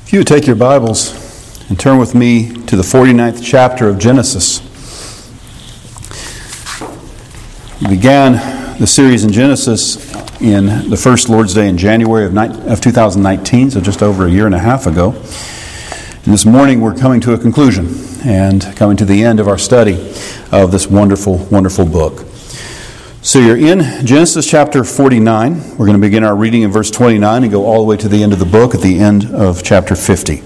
If you would take your Bibles and turn with me to the 49th chapter of Genesis. We began the series in Genesis in the first Lord's Day in January of 2019, so just over a year and a half ago. And this morning we're coming to a conclusion and coming to the end of our study of this wonderful, wonderful book. So you're in Genesis chapter 49. We're going to begin our reading in verse 29 and go all the way to the end of the book at the end of chapter 50.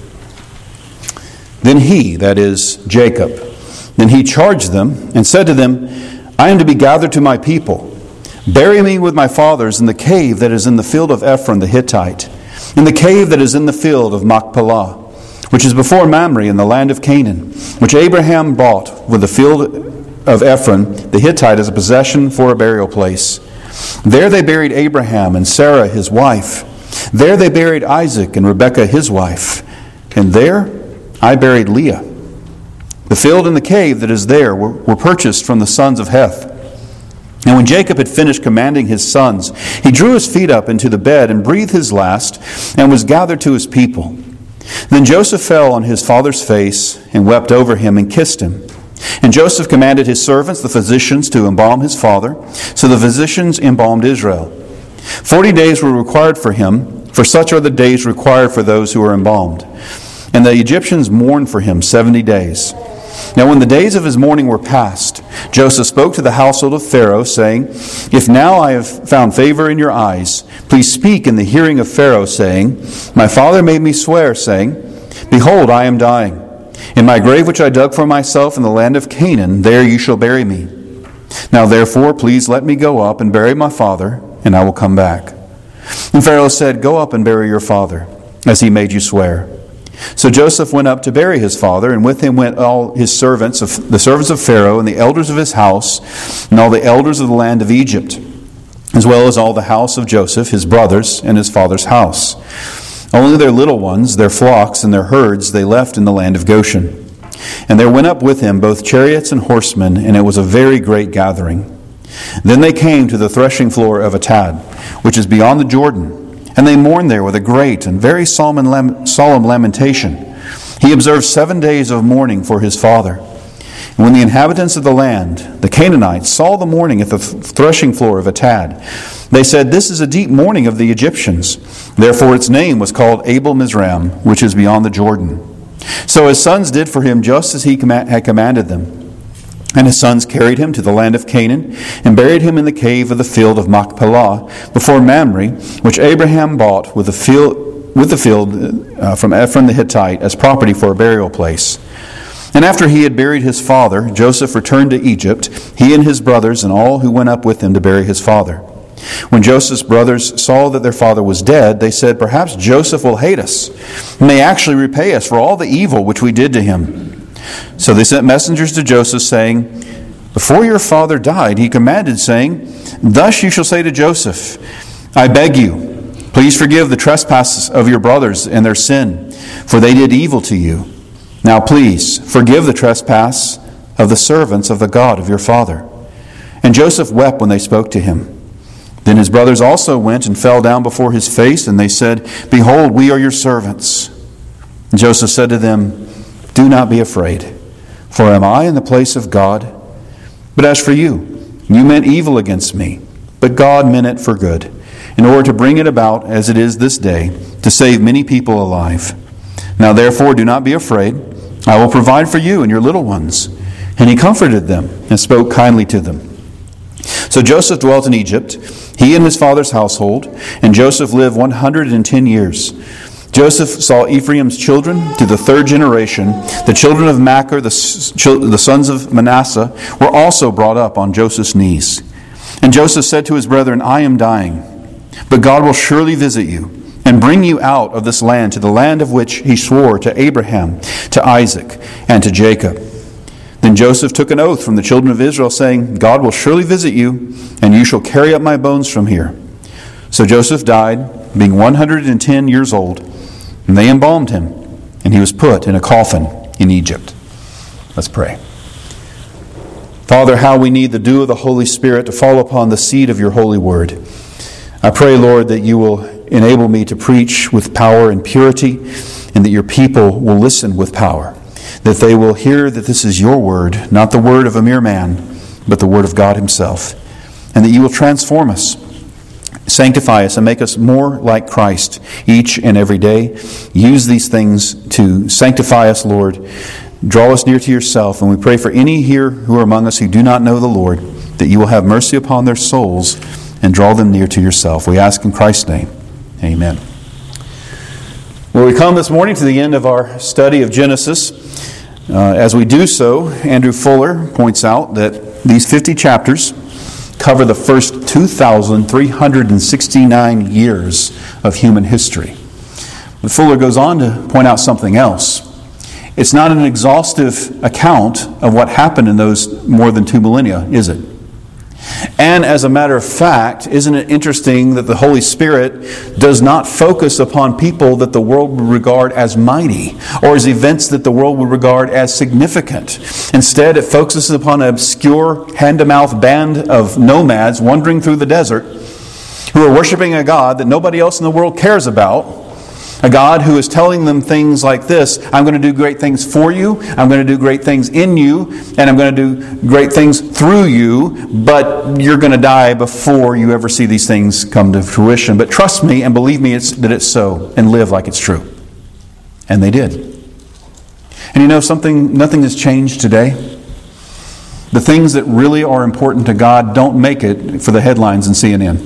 Then he, that is Jacob, then he charged them and said to them, I am to be gathered to my people. Bury me with my fathers in the cave that is in the field of Ephron the Hittite, in the cave that is in the field of Machpelah, which is before Mamre in the land of Canaan, which Abraham bought with the field of Ephron the Hittite as a possession for a burial place. There they buried Abraham and Sarah his wife. There they buried Isaac and Rebekah his wife. And there I buried Leah. The field and the cave that is there were purchased from the sons of Heth. And when Jacob had finished commanding his sons, he drew his feet up into the bed and breathed his last, and was gathered to his people. Then Joseph fell on his father's face and wept over him and kissed him. And Joseph commanded his servants, the physicians, to embalm his father. So the physicians embalmed Israel. 40 days were required for him, for such are the days required for those who are embalmed. And the Egyptians mourned for him 70 days. Now when the days of his mourning were past, Joseph spoke to the household of Pharaoh, saying, If now I have found favor in your eyes, please speak in the hearing of Pharaoh, saying, My father made me swear, saying, Behold, I am dying. In my grave which I dug for myself in the land of Canaan, there you shall bury me. Now therefore, please let me go up and bury my father, and I will come back. And Pharaoh said, Go up and bury your father, as he made you swear. So Joseph went up to bury his father, and with him went all his servants, the servants of Pharaoh, and the elders of his house, and all the elders of the land of Egypt, as well as all the house of Joseph, his brothers, and his father's house. Only their little ones, their flocks, and their herds they left in the land of Goshen. And there went up with him both chariots and horsemen, and it was a very great gathering. Then they came to the threshing floor of Atad, which is beyond the Jordan, and they mourned there with a great and very solemn lamentation. He observed 7 days of mourning for his father. And when the inhabitants of the land, the Canaanites, saw the mourning at the threshing floor of Atad, they said, This is a deep mourning of the Egyptians. Therefore its name was called Abel Mizraim, which is beyond the Jordan. So his sons did for him just as he had commanded them. And his sons carried him to the land of Canaan, and buried him in the cave of the field of Machpelah, before Mamre, which Abraham bought with the field from Ephron the Hittite as property for a burial place. And after he had buried his father, Joseph returned to Egypt, he and his brothers and all who went up with him to bury his father. When Joseph's brothers saw that their father was dead, they said, Perhaps Joseph will hate us, and may actually repay us for all the evil which we did to him. So they sent messengers to Joseph, saying, Before your father died, he commanded, saying, Thus you shall say to Joseph, I beg you, please forgive the trespasses of your brothers and their sin, for they did evil to you. Now please, forgive the trespass of the servants of the God of your father. And Joseph wept when they spoke to him. Then his brothers also went and fell down before his face, and they said, Behold, we are your servants. And Joseph said to them, Do not be afraid, for am I in the place of God? But as for you, you meant evil against me, but God meant it for good, in order to bring it about as it is this day, to save many people alive. Now therefore do not be afraid. I will provide for you and your little ones. And he comforted them and spoke kindly to them. So Joseph dwelt in Egypt, he and his father's household, and Joseph lived 110 years. Joseph saw Ephraim's children to the third generation. The children of Machir, the sons of Manasseh, were also brought up on Joseph's knees. And Joseph said to his brethren, I am dying, but God will surely visit you, and bring you out of this land to the land of which he swore to Abraham, to Isaac, and to Jacob. Then Joseph took an oath from the children of Israel, saying, God will surely visit you, and you shall carry up my bones from here. So Joseph died, being 110 years old, and they embalmed him, and he was put in a coffin in Egypt. Let's pray. Father, how we need the dew of the Holy Spirit to fall upon the seed of your holy word. I pray, Lord, that you will enable me to preach with power and purity, and that your people will listen with power, that they will hear that this is your word, not the word of a mere man, but the word of God himself, and that you will transform us, sanctify us, and make us more like Christ each and every day. Use these things to sanctify us, Lord. Draw us near to yourself, and we pray for any here who are among us who do not know the Lord, that you will have mercy upon their souls and draw them near to yourself. We ask in Christ's name. Amen. Well, we come this morning to the end of our study of Genesis. As we do so, Andrew Fuller points out that these 50 chapters cover the first 2,369 years of human history. But Fuller goes on to point out something else. It's not an exhaustive account of what happened in those more than 2 millennia, is it? And as a matter of fact, isn't it interesting that the Holy Spirit does not focus upon people that the world would regard as mighty or as events that the world would regard as significant? Instead, it focuses upon an obscure, hand-to-mouth band of nomads wandering through the desert who are worshiping a God that nobody else in the world cares about. A God who is telling them things like this: I'm going to do great things for you, I'm going to do great things in you, and I'm going to do great things through you, but you're going to die before you ever see these things come to fruition. But trust me and believe me that it's so, and live like it's true. And they did. And you know something? Nothing has changed today. The things that really are important to God don't make it for the headlines in CNN.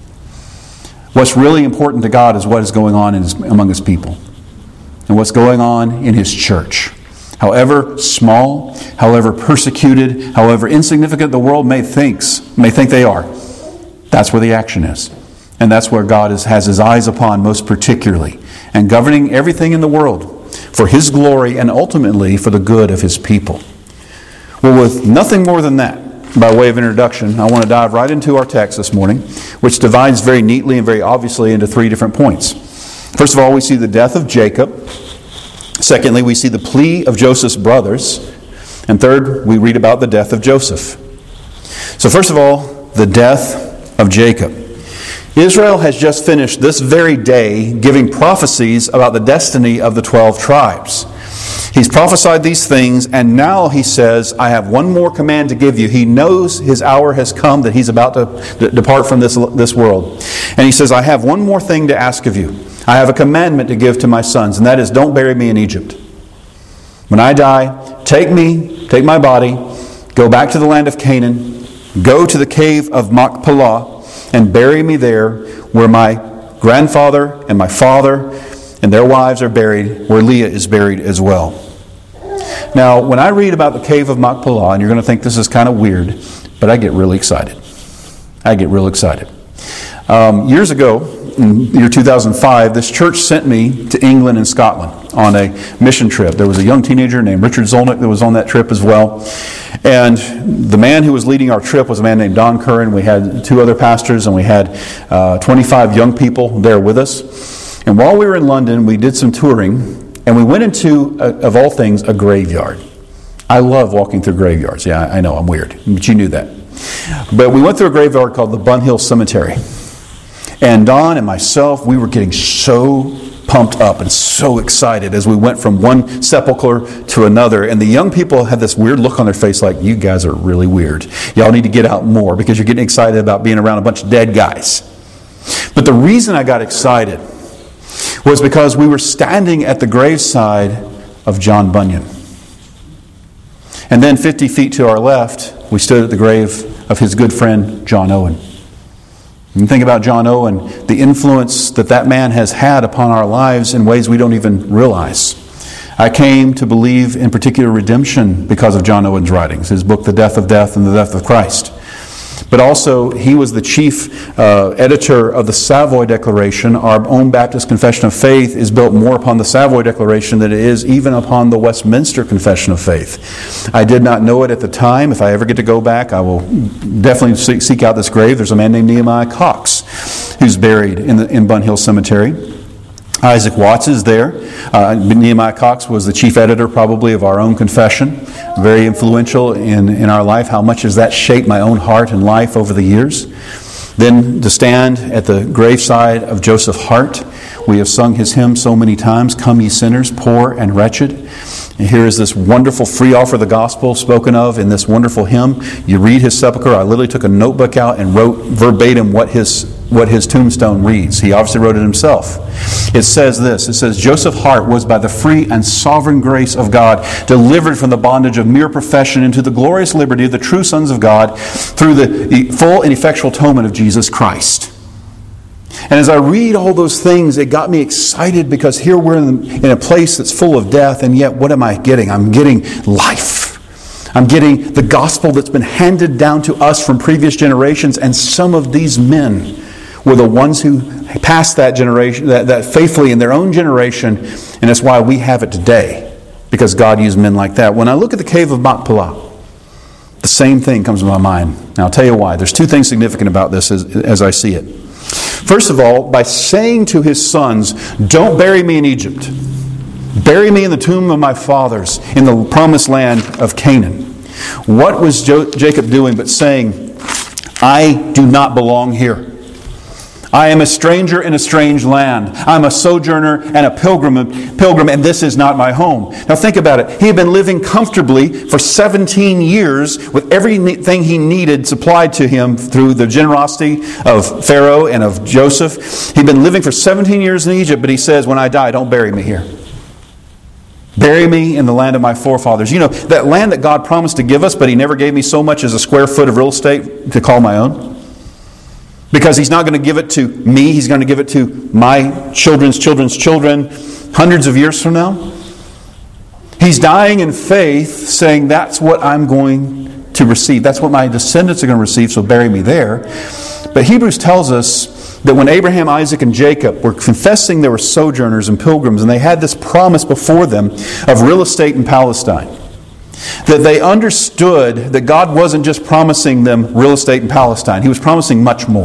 What's really important to God is what is going on among His people and what's going on in His church. However small, however persecuted, however insignificant the world may think they are, that's where the action is. And that's where God has His eyes upon most particularly, and governing everything in the world for His glory and ultimately for the good of His people. Well, with nothing more than that, by way of introduction, I want to dive right into our text this morning, which divides very neatly and very obviously into 3 different points. First of all, we see the death of Jacob. Secondly, we see the plea of Joseph's brothers. And third, we read about the death of Joseph. So first of all, the death of Jacob. Israel has just finished this very day giving prophecies about the destiny of the 12 tribes. He's prophesied these things, and now he says, I have one more command to give you. He knows his hour has come, that he's about to depart from this world. And he says, I have one more thing to ask of you. I have a commandment to give to my sons, and that is, don't bury me in Egypt. When I die, take my body, go back to the land of Canaan, go to the cave of Machpelah, and bury me there where my grandfather and my father and their wives are buried, where Leah is buried as well. Now, when I read about the cave of Machpelah, and you're going to think this is kind of weird, but I get really excited. Years ago, in the year 2005, this church sent me to England and Scotland on a mission trip. There was a young teenager named Richard Zolnick that was on that trip as well. And the man who was leading our trip was a man named Don Curran. We had 2 other pastors, and we had 25 young people there with us. And while we were in London, we did some touring, and we went into, of all things, a graveyard. I love walking through graveyards. Yeah, I know, I'm weird, but you knew that. But we went through a graveyard called the Bunhill Cemetery. And Don and myself, we were getting so pumped up and so excited as we went from one sepulcher to another. And the young people had this weird look on their face like, you guys are really weird. Y'all need to get out more because you're getting excited about being around a bunch of dead guys. But the reason I got excited was because we were standing at the graveside of John Bunyan. And then 50 feet to our left, we stood at the grave of his good friend, John Owen. And think about John Owen, the influence that man has had upon our lives in ways we don't even realize. I came to believe in particular redemption because of John Owen's writings, his book, The Death of Death and the Death of Christ. But also, he was the chief editor of the Savoy Declaration. Our own Baptist Confession of Faith is built more upon the Savoy Declaration than it is even upon the Westminster Confession of Faith. I did not know it at the time. If I ever get to go back, I will definitely seek out this grave. There's a man named Nehemiah Cox who's buried in Bunhill Cemetery. Isaac Watts is there. Nehemiah Cox was the chief editor probably of our own confession. Very influential in our life. How much has that shaped my own heart and life over the years? Then to stand at the graveside of Joseph Hart We have sung his hymn so many times, "Come ye sinners, poor and wretched." And here is this wonderful free offer of the gospel spoken of in this wonderful hymn. You read his sepulcher. I literally took a notebook out and wrote verbatim what his tombstone reads. He obviously wrote it himself. It says this. It says, "Joseph Hart was by the free and sovereign grace of God delivered from the bondage of mere profession into the glorious liberty of the true sons of God through the full and effectual atonement of Jesus Christ." And as I read all those things, it got me excited because here we're in a place that's full of death, and yet what am I getting? I'm getting life. I'm getting the gospel that's been handed down to us from previous generations, and some of these men were the ones who passed that generation, that faithfully in their own generation, and that's why we have it today, because God used men like that. When I look at the cave of Machpelah, the same thing comes to my mind. Now I'll tell you why. There's two things significant about this as I see it. First of all, by saying to his sons, "Don't bury me in Egypt. Bury me in the tomb of my fathers, in the promised land of Canaan." What was Jacob doing but saying, "I do not belong here. I am a stranger in a strange land. I'm a sojourner and a pilgrim, and this is not my home." Now think about it. He had been living comfortably for 17 years with everything he needed supplied to him through the generosity of Pharaoh and of Joseph. He'd been living for 17 years in Egypt, but he says, "When I die, don't bury me here. Bury me in the land of my forefathers." You know, that land that God promised to give us, but he never gave me so much as a square foot of real estate to call my own. Because he's not going to give it to me, he's going to give it to my children's children's children hundreds of years from now. He's dying in faith, saying that's what I'm going to receive. That's what my descendants are going to receive, so bury me there. But Hebrews tells us that when Abraham, Isaac, and Jacob were confessing they were sojourners and pilgrims, and they had this promise before them of real estate in Palestine, that they understood that God wasn't just promising them real estate in Palestine. He was promising much more.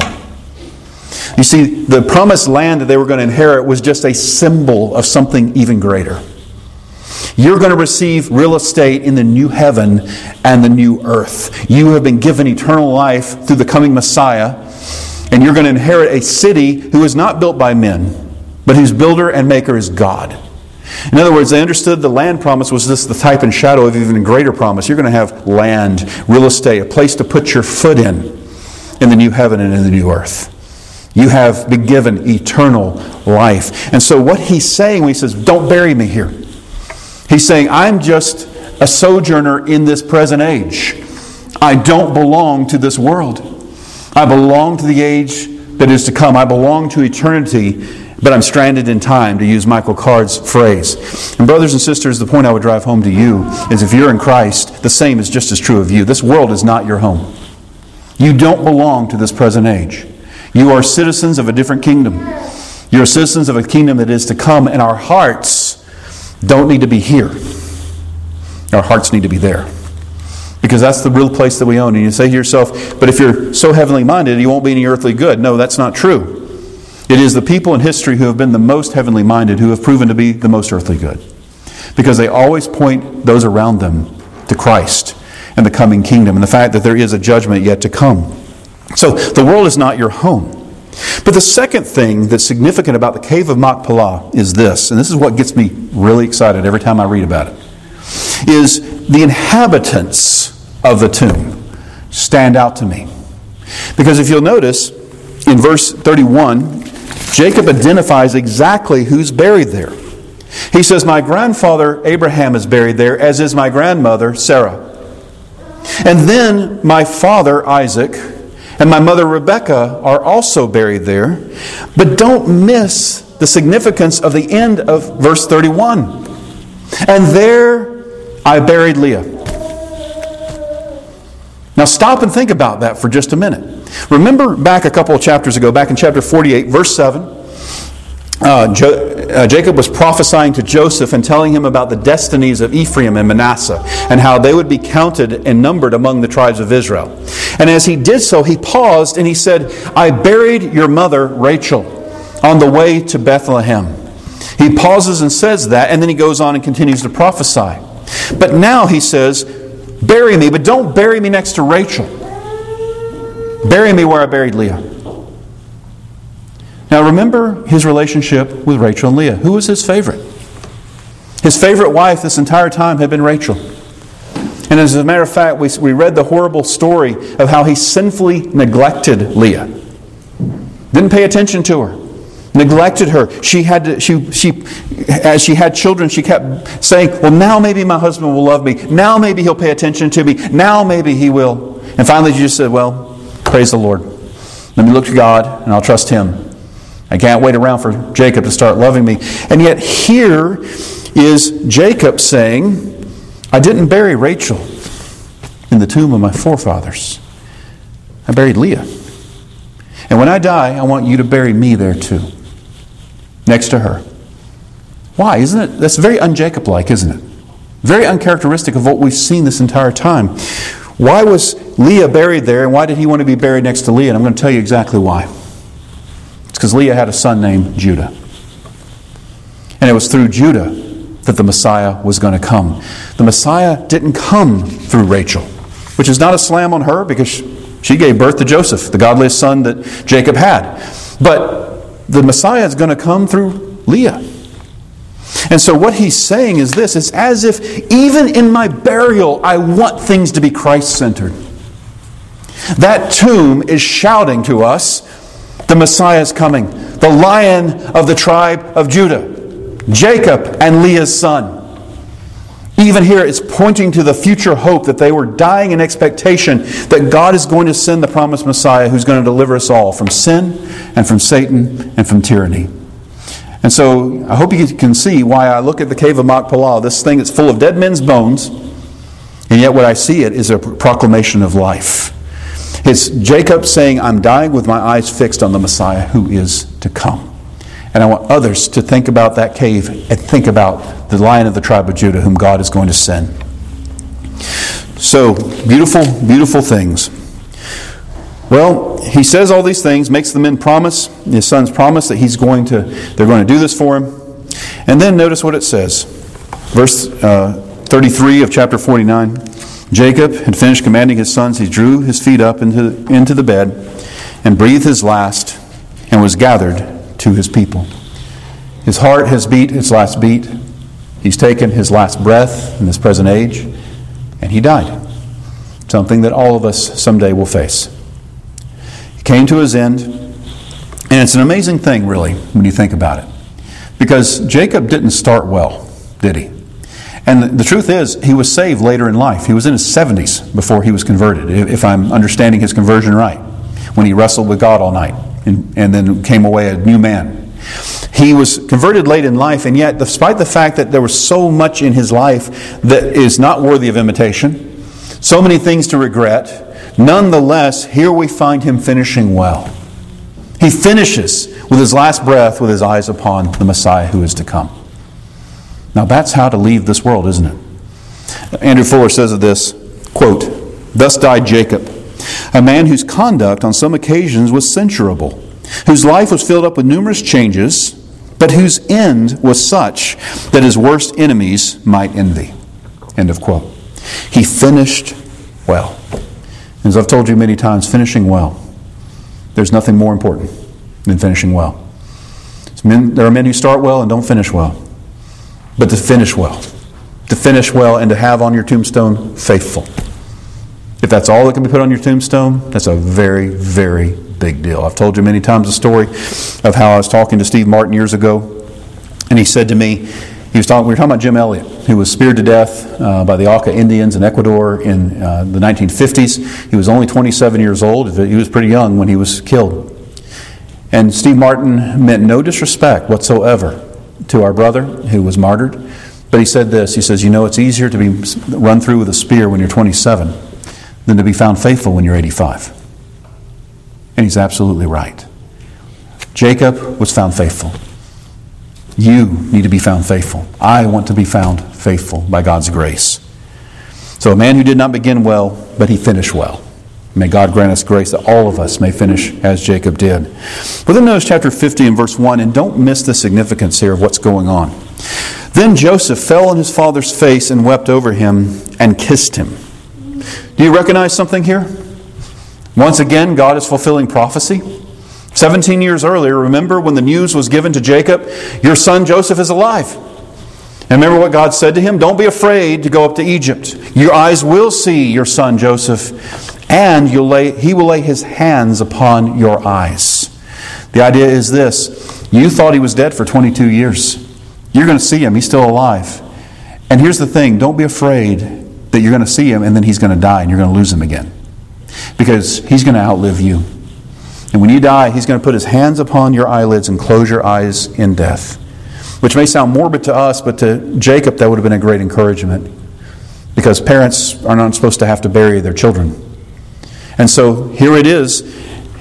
You see, the promised land that they were going to inherit was just a symbol of something even greater. You're going to receive real estate in the new heaven and the new earth. You have been given eternal life through the coming Messiah, and you're going to inherit a city who is not built by men, but whose builder and maker is God. In other words, they understood the land promise was just the type and shadow of even a greater promise. You're going to have land, real estate, a place to put your foot in the new heaven and in the new earth. You have been given eternal life. And so what he's saying when he says, "Don't bury me here," he's saying, I'm just a sojourner in this present age. I don't belong to this world. I belong to the age that is to come. I belong to eternity. But I'm stranded in time, to use Michael Card's phrase. And brothers and sisters, the point I would drive home to you is if you're in Christ, the same is just as true of you. This world is not your home. You don't belong to this present age. You are citizens of a different kingdom. You're citizens of a kingdom that is to come, and our hearts don't need to be here. Our hearts need to be there. Because that's the real place that we own. And you say to yourself, "But if you're so heavenly minded, you won't be any earthly good." No, that's not true. It is the people in history who have been the most heavenly minded who have proven to be the most earthly good. Because they always point those around them to Christ and the coming kingdom and the fact that there is a judgment yet to come. So the world is not your home. But the second thing that's significant about the cave of Machpelah is this, and this is what gets me really excited every time I read about it, is the inhabitants of the tomb stand out to me. Because if you'll notice, in verse 31, Jacob identifies exactly who's buried there. He says, "My grandfather Abraham is buried there, as is my grandmother Sarah. And then my father Isaac and my mother Rebekah are also buried there." But don't miss the significance of the end of verse 31. "And there I buried Leah." Now stop and think about that for just a minute. Remember back a couple of chapters ago, back in chapter 48, verse 7, Jacob was prophesying to Joseph and telling him about the destinies of Ephraim and Manasseh and how they would be counted and numbered among the tribes of Israel. And as he did so, he paused and he said, "I buried your mother Rachel on the way to Bethlehem." He pauses and says that, and then he goes on and continues to prophesy. But now he says, "Bury me, but don't bury me next to Rachel. Bury me where I buried Leah." Now remember his relationship with Rachel and Leah. Who was his favorite? His favorite wife this entire time had been Rachel. And as a matter of fact, we read the horrible story of how he sinfully neglected Leah. Didn't pay attention to her. Neglected her. As she had children, she kept saying, well, now maybe my husband will love me. Now maybe he'll pay attention to me. Now maybe he will. And finally she just said, well, praise the Lord. Let me look to God and I'll trust Him. I can't wait around for Jacob to start loving me. And yet here is Jacob saying, I didn't bury Rachel in the tomb of my forefathers. I buried Leah. And when I die, I want you to bury me there too, next to her. Why? Isn't it? That's very un-Jacob-like, isn't it? Very uncharacteristic of what we've seen this entire time. Why was Leah buried there, and why did he want to be buried next to Leah? And I'm going to tell you exactly why. It's because Leah had a son named Judah. And it was through Judah that the Messiah was going to come. The Messiah didn't come through Rachel, which is not a slam on her because she gave birth to Joseph, the godliest son that Jacob had. But the Messiah is going to come through Leah. And so what he's saying is this: it's as if even in my burial, I want things to be Christ-centered. That tomb is shouting to us, the Messiah is coming. The Lion of the tribe of Judah. Jacob and Leah's son. Even here it's pointing to the future hope that they were dying in expectation that God is going to send the promised Messiah who's going to deliver us all from sin and from Satan and from tyranny. And so I hope you can see why I look at the cave of Machpelah, this thing that's full of dead men's bones, and yet what I see it is a proclamation of life. It's Jacob saying, I'm dying with my eyes fixed on the Messiah who is to come. And I want others to think about that cave and think about the Lion of the tribe of Judah whom God is going to send. So, beautiful, beautiful things. Well, he says all these things, makes the men promise, his sons promise that they're going to do this for him. And then notice what it says. Verse 33 of chapter 49. Jacob had finished commanding his sons. He drew his feet up into the bed and breathed his last and was gathered to his people. His heart has beat its last beat. He's taken his last breath in this present age, and he died. Something that all of us someday will face. He came to his end, and it's an amazing thing, really, when you think about it. Because Jacob didn't start well, did he? And the truth is, he was saved later in life. He was in his 70s before he was converted, if I'm understanding his conversion right, when he wrestled with God all night and then came away a new man. He was converted late in life, and yet, despite the fact that there was so much in his life that is not worthy of imitation, so many things to regret, nonetheless, here we find him finishing well. He finishes with his last breath with his eyes upon the Messiah who is to come. Now that's how to leave this world, isn't it? Andrew Fuller says of this, quote, "Thus died Jacob, a man whose conduct on some occasions was censurable, whose life was filled up with numerous changes, but whose end was such that his worst enemies might envy." End of quote. He finished well. As I've told you many times, finishing well. There's nothing more important than finishing well. There are men who start well and don't finish well. But to finish well and to have on your tombstone, faithful. If that's all that can be put on your tombstone, that's a very, very big deal. I've told you many times the story of how I was talking to Steve Martin years ago, and he said to me, we were talking about Jim Elliot, who was speared to death by the Auca Indians in Ecuador in the 1950s. He was only 27 years old. He was pretty young when he was killed. And Steve Martin meant no disrespect whatsoever to our brother who was martyred. But he said this, he says, it's easier to be run through with a spear when you're 27 than to be found faithful when you're 85. And he's absolutely right. Jacob was found faithful. You need to be found faithful. I want to be found faithful by God's grace. So a man who did not begin well, but he finished well. May God grant us grace that all of us may finish as Jacob did. But then notice chapter 50 and verse 1, and don't miss the significance here of what's going on. Then Joseph fell on his father's face and wept over him and kissed him. Do you recognize something here? Once again, God is fulfilling prophecy. 17 years earlier, remember when the news was given to Jacob, your son Joseph is alive. And remember what God said to him? Don't be afraid to go up to Egypt. Your eyes will see your son Joseph, and he will lay his hands upon your eyes. The idea is this. You thought he was dead for 22 years. You're going to see him. He's still alive. And here's the thing. Don't be afraid that you're going to see him and then he's going to die and you're going to lose him again. Because he's going to outlive you. And when you die, he's going to put his hands upon your eyelids and close your eyes in death. Which may sound morbid to us, but to Jacob that would have been a great encouragement. Because parents are not supposed to have to bury their children. And so here it is.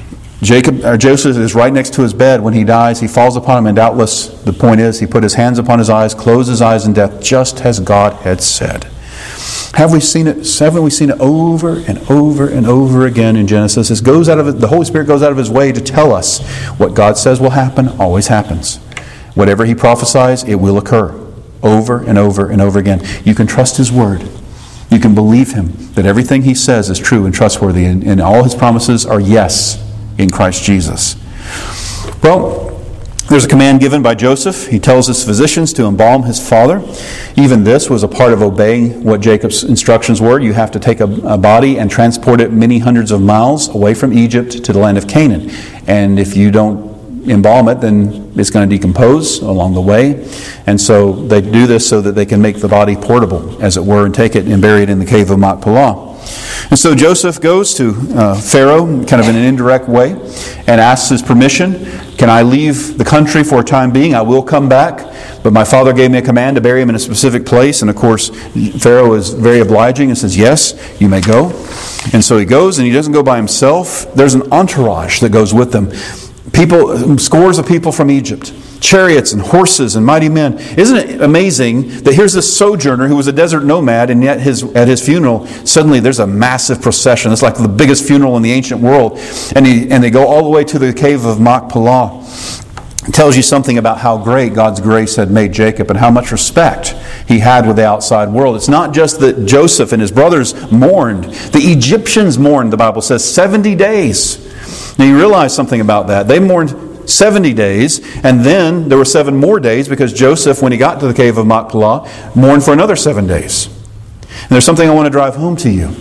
Joseph is right next to his bed when he dies. He falls upon him, and doubtless the point is he put his hands upon his eyes, closed his eyes in death, just as God had said. Haven't we seen it over and over and over again in Genesis? The Holy Spirit goes out of his way to tell us what God says will happen always happens. Whatever he prophesies, it will occur over and over and over again. You can trust his word. You can believe him that everything he says is true and trustworthy, and all his promises are yes in Christ Jesus. Well, there's a command given by Joseph. He tells his physicians to embalm his father. Even this was a part of obeying what Jacob's instructions were. You have to take a body and transport it many hundreds of miles away from Egypt to the land of Canaan. And if you don't embalm it, then it's going to decompose along the way. And so they do this so that they can make the body portable, as it were, and take it and bury it in the cave of Machpelah. And so Joseph goes to Pharaoh, kind of in an indirect way, and asks his permission. Can I leave the country for a time being? I will come back. But my father gave me a command to bury him in a specific place. And of course, Pharaoh is very obliging and says, yes, you may go. And so he goes, and he doesn't go by himself. There's an entourage that goes with them. People, scores of people from Egypt. Chariots and horses and mighty men. Isn't it amazing that here's this sojourner who was a desert nomad, and yet at his funeral, suddenly there's a massive procession. It's like the biggest funeral in the ancient world. And they go all the way to the cave of Machpelah. It tells you something about how great God's grace had made Jacob and how much respect he had with the outside world. It's not just that Joseph and his brothers mourned. The Egyptians mourned, the Bible says, 70 days. Now you realize something about that. They mourned 70 days, and then there were 7 more days because Joseph, when he got to the cave of Machpelah, mourned for another 7 days. And there's something I want to drive home to you.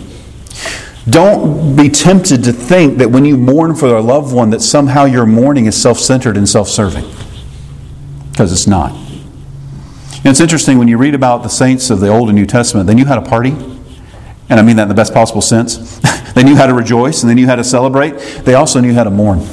Don't be tempted to think that when you mourn for a loved one that somehow your mourning is self-centered and self-serving. Because it's not. And it's interesting when you read about the saints of the Old and New Testament, they knew how to party. And I mean that in the best possible sense. They knew how to rejoice and they knew how to celebrate. They also knew how to mourn.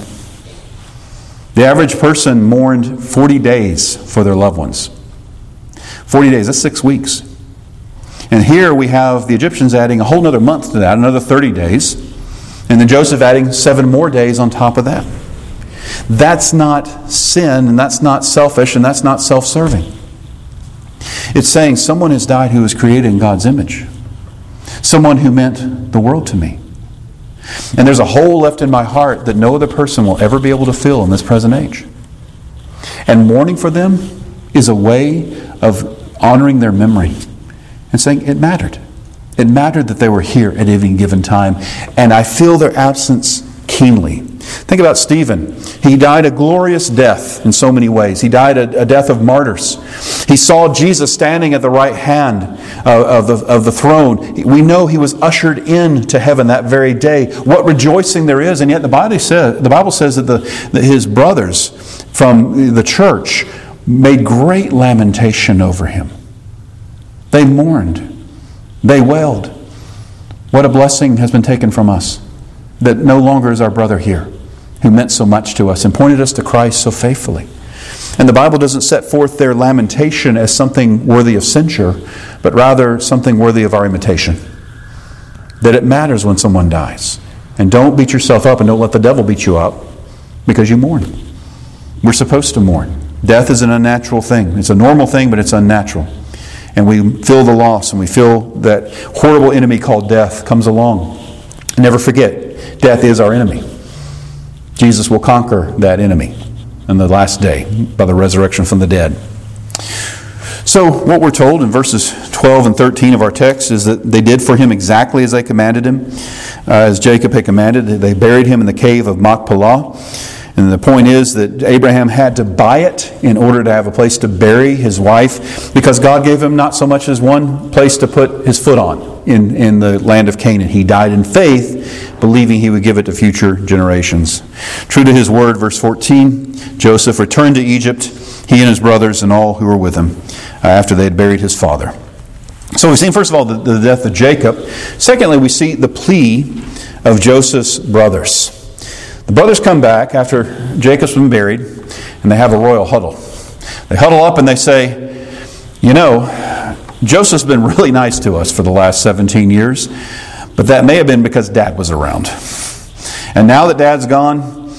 The average person mourned 40 days for their loved ones. 40 days, that's 6 weeks. And here we have the Egyptians adding a whole other month to that, another 30 days. And then Joseph adding 7 more days on top of that. That's not sin, and that's not selfish, and that's not self-serving. It's saying someone has died who was created in God's image. Someone who meant the world to me. And there's a hole left in my heart that no other person will ever be able to fill in this present age. And mourning for them is a way of honoring their memory and saying it mattered. It mattered that they were here at any given time. And I feel their absence keenly. Think about Stephen. He died a glorious death in so many ways. He died a death of martyrs. He saw Jesus standing at the right hand of the throne. We know he was ushered into heaven that very day. What rejoicing there is. And yet the Bible says that his brothers from the church made great lamentation over him. They mourned. They wailed. What a blessing has been taken from us. That no longer is our brother here, who meant so much to us and pointed us to Christ so faithfully. And the Bible doesn't set forth their lamentation as something worthy of censure, but rather something worthy of our imitation. That it matters when someone dies. And don't beat yourself up and don't let the devil beat you up because you mourn. We're supposed to mourn. Death is an unnatural thing. It's a normal thing, but it's unnatural. And we feel the loss and we feel that horrible enemy called death comes along. Never forget, death is our enemy. Jesus will conquer that enemy on the last day by the resurrection from the dead. So what we're told in verses 12 and 13 of our text is that they did for him exactly as they commanded him, as Jacob had commanded. They buried him in the cave of Machpelah. And the point is that Abraham had to buy it in order to have a place to bury his wife, because God gave him not so much as one place to put his foot on in the land of Canaan. He died in faith, believing he would give it to future generations. True to his word, verse 14, Joseph returned to Egypt, he and his brothers and all who were with him, after they had buried his father. So we've seen, first of all, the death of Jacob. Secondly, we see the plea of Joseph's brothers. The brothers come back after Jacob's been buried, and they have a royal huddle. They huddle up and they say, you know, Joseph's been really nice to us for the last 17 years, but that may have been because Dad was around. And now that Dad's gone,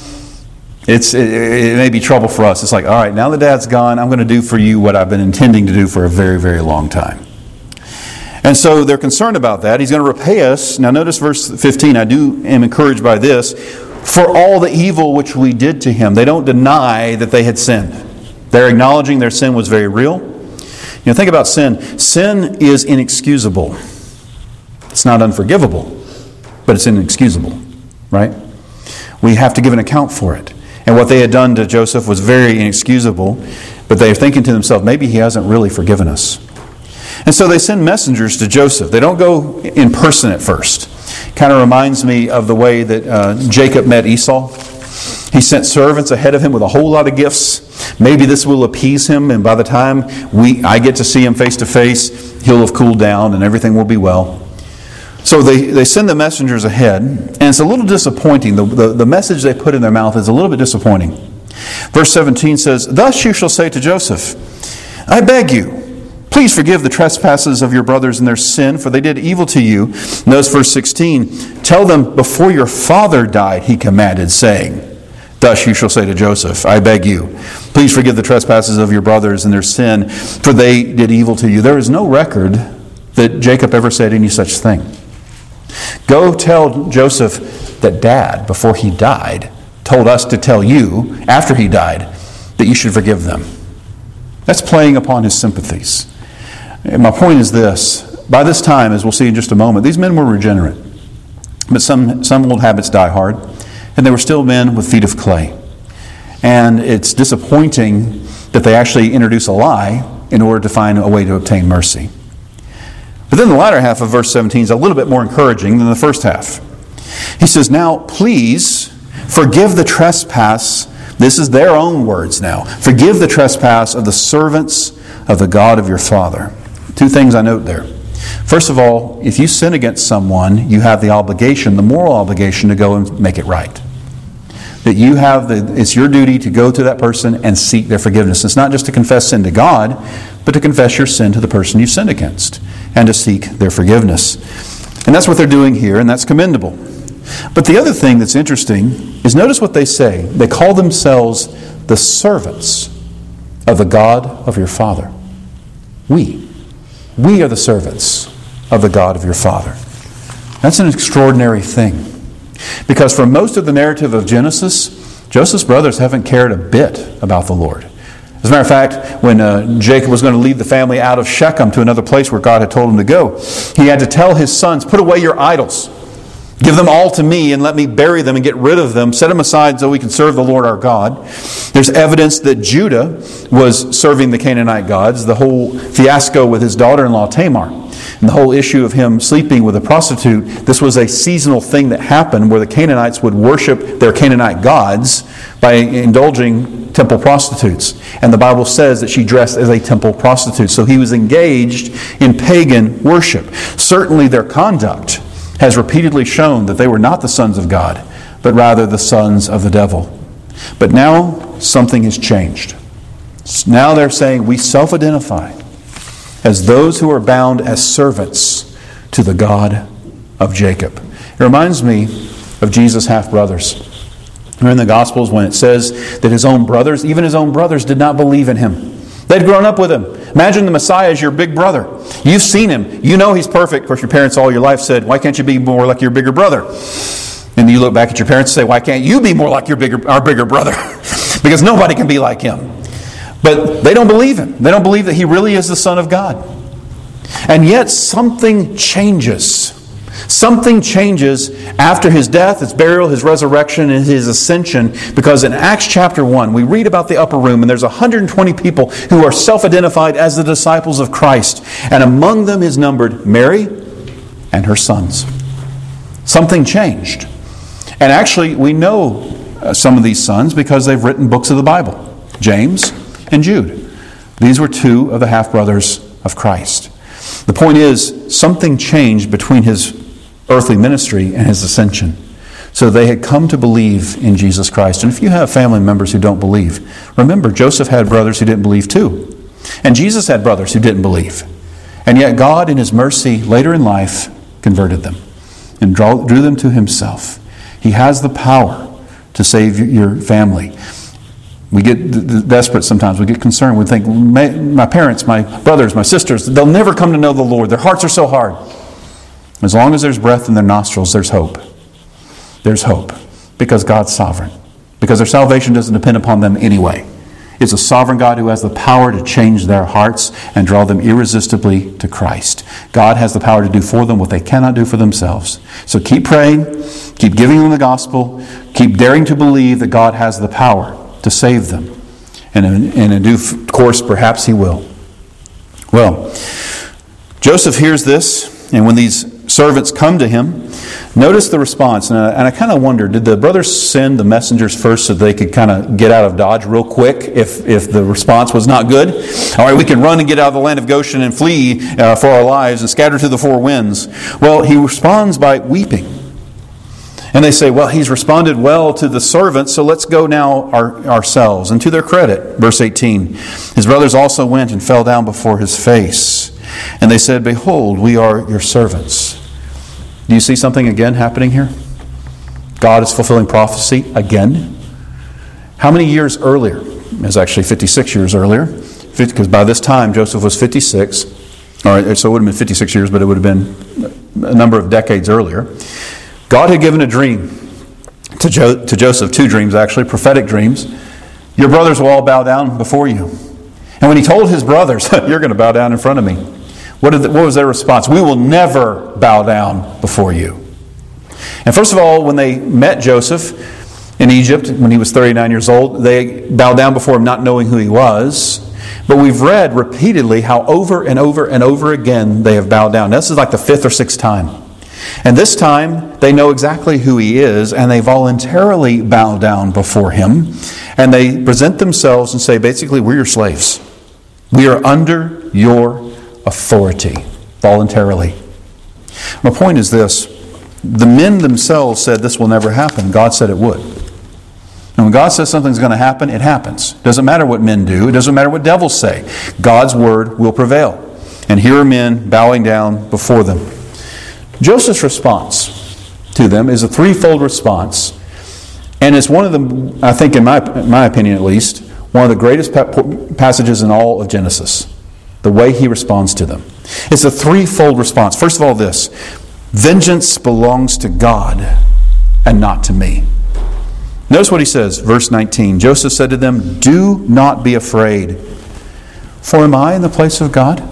it may be trouble for us. It's like, all right, now that Dad's gone, I'm going to do for you what I've been intending to do for a very, very long time. And so they're concerned about that. He's going to repay us. Now notice verse 15. I am encouraged by this. For all the evil which we did to him. They don't deny that they had sinned. They're acknowledging their sin was very real. You know, think about sin. Sin is inexcusable. It's not unforgivable, but it's inexcusable, right? We have to give an account for it. And what they had done to Joseph was very inexcusable, but they're thinking to themselves, maybe he hasn't really forgiven us. And so they send messengers to Joseph. They don't go in person at first. Kind of reminds me of the way that Jacob met Esau. He sent servants ahead of him with a whole lot of gifts. Maybe this will appease him, and by the time I get to see him face to face, he'll have cooled down and everything will be well. So they send the messengers ahead, and it's a little disappointing. The message they put in their mouth is a little bit disappointing. Verse 17 says, Thus you shall say to Joseph, I beg you, please forgive the trespasses of your brothers and their sin, for they did evil to you. Notice verse 16. Tell them, before your father died, he commanded, saying, Thus you shall say to Joseph, I beg you, please forgive the trespasses of your brothers and their sin, for they did evil to you. There is no record that Jacob ever said any such thing. Go tell Joseph that Dad, before he died, told us to tell you, after he died, that you should forgive them. That's playing upon his sympathies. And my point is this. By this time, as we'll see in just a moment, these men were regenerate. But some old habits die hard. And they were still men with feet of clay. And it's disappointing that they actually introduce a lie in order to find a way to obtain mercy. But then the latter half of verse 17 is a little bit more encouraging than the first half. He says, Now, please forgive the trespass. This is their own words now. Forgive the trespass of the servants of the God of your father. Two things I note there. First of all, if you sin against someone, you have the obligation, the moral obligation, to go and make it right. That you have it's your duty to go to that person and seek their forgiveness. It's not just to confess sin to God, but to confess your sin to the person you sinned against and to seek their forgiveness. And that's what they're doing here, and that's commendable. But the other thing that's interesting is notice what they say. They call themselves the servants of the God of your father. We are the servants of the God of your father. That's an extraordinary thing. Because for most of the narrative of Genesis, Joseph's brothers haven't cared a bit about the Lord. As a matter of fact, when Jacob was going to lead the family out of Shechem to another place where God had told him to go, he had to tell his sons, put away your idols. Give them all to me and let me bury them and get rid of them. Set them aside so we can serve the Lord our God. There's evidence that Judah was serving the Canaanite gods. The whole fiasco with his daughter-in-law Tamar. And the whole issue of him sleeping with a prostitute. This was a seasonal thing that happened where the Canaanites would worship their Canaanite gods by indulging temple prostitutes. And the Bible says that she dressed as a temple prostitute. So he was engaged in pagan worship. Certainly their conduct has repeatedly shown that they were not the sons of God, but rather the sons of the devil. But now something has changed. Now they're saying we self-identify as those who are bound as servants to the God of Jacob. It reminds me of Jesus' half-brothers. Remember in the Gospels when it says that his own brothers, even his own brothers, did not believe in him. They'd grown up with him. Imagine the Messiah as your big brother. You've seen him. You know he's perfect. Of course, your parents all your life said, why can't you be more like your bigger brother? And you look back at your parents and say, why can't you be more like our bigger brother? Because nobody can be like him. But they don't believe him. They don't believe that he really is the Son of God. And yet something changes Something changes after his death, his burial, his resurrection, and his ascension, because in Acts chapter 1, we read about the upper room, and there's 120 people who are self-identified as the disciples of Christ. And among them is numbered Mary and her sons. Something changed. And actually, we know some of these sons because they've written books of the Bible. James and Jude. These were two of the half-brothers of Christ. The point is, something changed between his earthly ministry and his ascension. So they had come to believe in Jesus Christ. And if you have family members who don't believe, remember, Joseph had brothers who didn't believe too. And Jesus had brothers who didn't believe. And yet God, in his mercy, later in life, converted them and drew them to himself. He has the power to save your family. We get desperate sometimes. We get concerned. We think, my parents, my brothers, my sisters, they'll never come to know the Lord. Their hearts are so hard. As long as there's breath in their nostrils, there's hope. There's hope. Because God's sovereign. Because their salvation doesn't depend upon them anyway. It's a sovereign God who has the power to change their hearts and draw them irresistibly to Christ. God has the power to do for them what they cannot do for themselves. So keep praying. Keep giving them the gospel. Keep daring to believe that God has the power to save them. And in due course, perhaps he will. Well, Joseph hears this, and when these servants come to him, notice the response. And I kind of wonder, did the brothers send the messengers first so they could kind of get out of Dodge real quick if the response was not good? All right, we can run and get out of the land of Goshen and flee for our lives and scatter to the four winds. Well, he responds by weeping. And they say, well, he's responded well to the servants, so let's go now ourselves. And to their credit, verse 18, his brothers also went and fell down before his face. And they said, behold, we are your servants. Do you see something again happening here? God is fulfilling prophecy again. How many years earlier? It was actually 56 years earlier. Because by this time, Joseph was 56. All right, so it would have been 56 years, but it would have been a number of decades earlier. God had given a dream to Joseph, two dreams actually, prophetic dreams. Your brothers will all bow down before you. And when he told his brothers, you're going to bow down in front of me. What was their response? We will never bow down before you. And first of all, when they met Joseph in Egypt, when he was 39 years old, they bowed down before him not knowing who he was. But we've read repeatedly how over and over and over again they have bowed down. This is like the fifth or sixth time. And this time, they know exactly who he is, and they voluntarily bow down before him. And they present themselves and say, basically, we're your slaves. We are under your authority, voluntarily. My point is this. The men themselves said this will never happen. God said it would. And when God says something's going to happen, it happens. It doesn't matter what men do. It doesn't matter what devils say. God's word will prevail. And here are men bowing down before them. Joseph's response to them is a threefold response. And it's one of the, I think in my opinion at least, one of the greatest passages in all of Genesis. The way he responds to them. It's a threefold response. First of all, this. Vengeance belongs to God and not to me. Notice what he says, verse 19. Joseph said to them, do not be afraid, for am I in the place of God?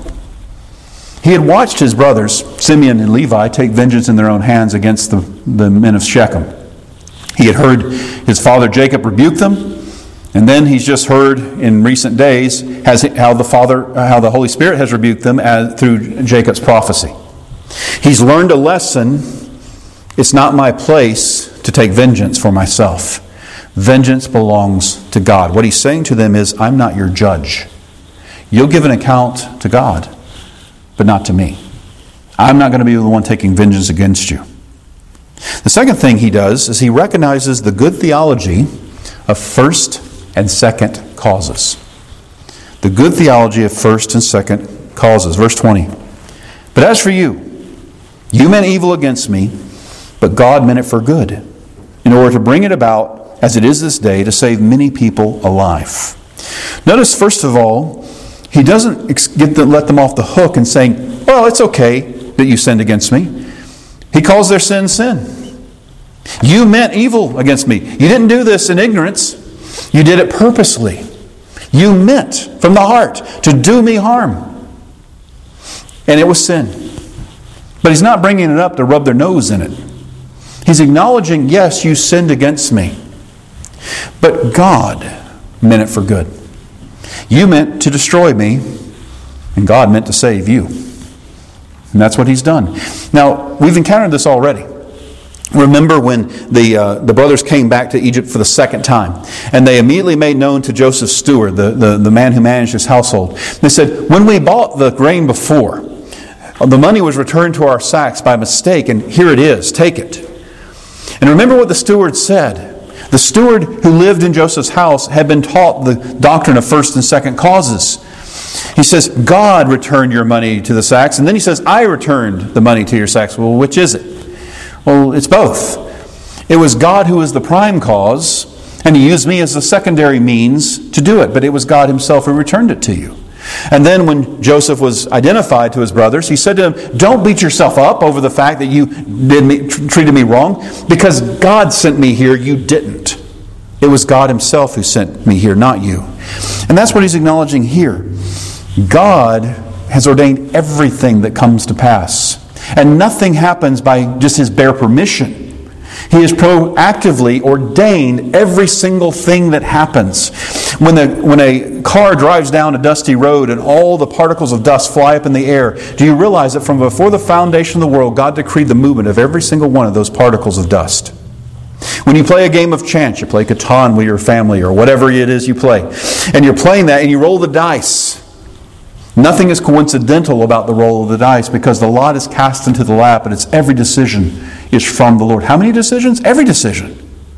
He had watched his brothers, Simeon and Levi, take vengeance in their own hands against the men of Shechem. He had heard his father Jacob rebuke them, and then he's just heard in recent days how the Holy Spirit has rebuked them through Jacob's prophecy. He's learned a lesson. It's not my place to take vengeance for myself. Vengeance belongs to God. What he's saying to them is, I'm not your judge. You'll give an account to God, but not to me. I'm not going to be the one taking vengeance against you. The second thing he does is he recognizes the good theology of first and second causes. The good theology of first and second causes. Verse 20. But as for you, you meant evil against me, but God meant it for good, in order to bring it about, as it is this day, to save many people alive. Notice, first of all, he doesn't let them off the hook and saying, well, it's okay that you sinned against me. He calls their sin, sin. You meant evil against me. You didn't do this in ignorance. You did it purposely. You meant from the heart to do me harm. And it was sin. But he's not bringing it up to rub their nose in it. He's acknowledging, yes, you sinned against me. But God meant it for good. You meant to destroy me, and God meant to save you. And that's what he's done. Now, we've encountered this already. Remember when the brothers came back to Egypt for the second time, and they immediately made known to Joseph's steward, the man who managed his household. They said, when we bought the grain before, the money was returned to our sacks by mistake, and here it is, take it. And remember what the steward said. The steward who lived in Joseph's house had been taught the doctrine of first and second causes. He says, God returned your money to the sacks, and then he says, I returned the money to your sacks. Well, which is it? Well, it's both. It was God who was the prime cause, and he used me as the secondary means to do it. But it was God himself who returned it to you. And then when Joseph was identified to his brothers, he said to them, don't beat yourself up over the fact that you treated me wrong, because God sent me here, you didn't. It was God himself who sent me here, not you. And that's what he's acknowledging here. God has ordained everything that comes to pass. And nothing happens by just his bare permission. He has proactively ordained every single thing that happens. When a car drives down a dusty road and all the particles of dust fly up in the air, do you realize that from before the foundation of the world, God decreed the movement of every single one of those particles of dust? When you play a game of chance, you play Catan with your family or whatever it is you play, and you're playing that and you roll the dice. Nothing is coincidental about the roll of the dice, because the lot is cast into the lap, and it's every decision is from the Lord. How many decisions? Every decision.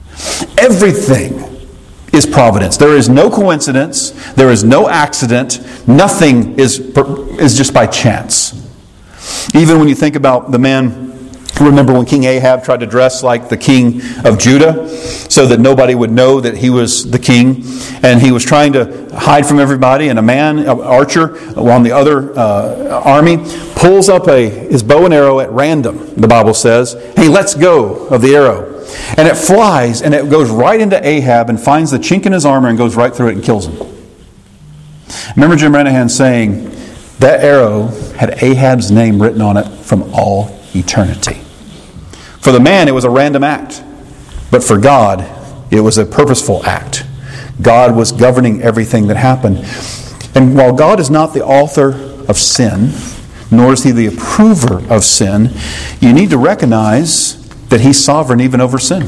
Everything is providence. There is no coincidence. There is no accident. Nothing is just by chance. Even when you think about the man, remember when King Ahab tried to dress like the king of Judah so that nobody would know that he was the king, and he was trying to hide from everybody, and a man, an archer on the other army, pulls up his bow and arrow at random, the Bible says, and he lets go of the arrow. And it flies, and it goes right into Ahab and finds the chink in his armor and goes right through it and kills him. Remember Jim Renahan saying, that arrow had Ahab's name written on it from all eternity. For the man, it was a random act. But for God, it was a purposeful act. God was governing everything that happened. And while God is not the author of sin, nor is he the approver of sin, you need to recognize that he's sovereign even over sin.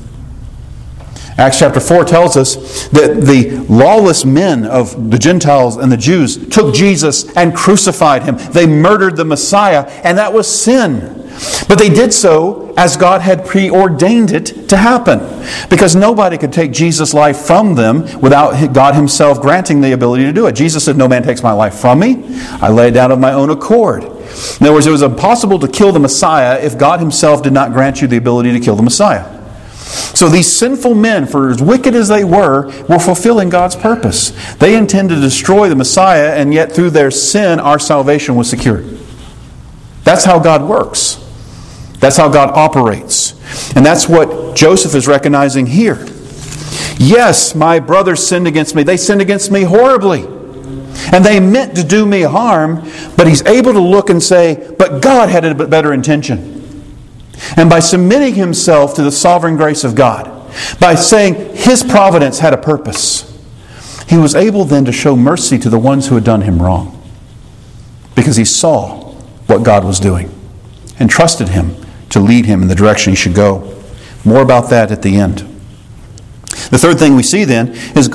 Acts chapter 4 tells us that the lawless men of the Gentiles and the Jews took Jesus and crucified him. They murdered the Messiah, and that was sin. But they did so as God had preordained it to happen, because nobody could take Jesus' life from them without God himself granting the ability to do it. Jesus said, no man takes my life from me. I lay it down of my own accord. In other words, it was impossible to kill the Messiah if God himself did not grant you the ability to kill the Messiah. So these sinful men, for as wicked as they were fulfilling God's purpose. They intended to destroy the Messiah, and yet through their sin, our salvation was secured. That's how God works. That's how God operates. And that's what Joseph is recognizing here. Yes, my brothers sinned against me. They sinned against me horribly. And they meant to do me harm, but he's able to look and say, but God had a better intention. And by submitting himself to the sovereign grace of God, by saying his providence had a purpose, he was able then to show mercy to the ones who had done him wrong. Because he saw what God was doing and trusted him to lead him in the direction he should go. More about that at the end. The third thing we see then is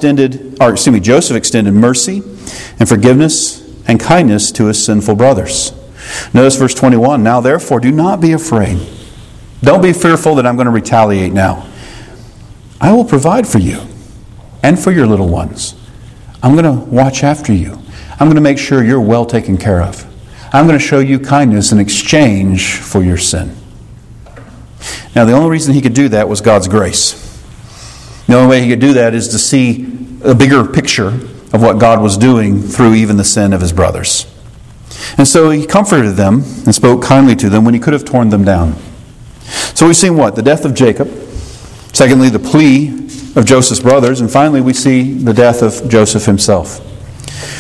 Joseph extended mercy and forgiveness and kindness to his sinful brothers. Notice verse 21. Now therefore do not be afraid. Don't be fearful that I'm going to retaliate now. I will provide for you and for your little ones. I'm going to watch after you. I'm going to make sure you're well taken care of. I'm going to show you kindness in exchange for your sin. Now, the only reason he could do that was God's grace. The only way he could do that is to see a bigger picture of what God was doing through even the sin of his brothers. And so he comforted them and spoke kindly to them when he could have torn them down. So we've seen what? The death of Jacob. Secondly, the plea of Joseph's brothers. And finally, we see the death of Joseph himself.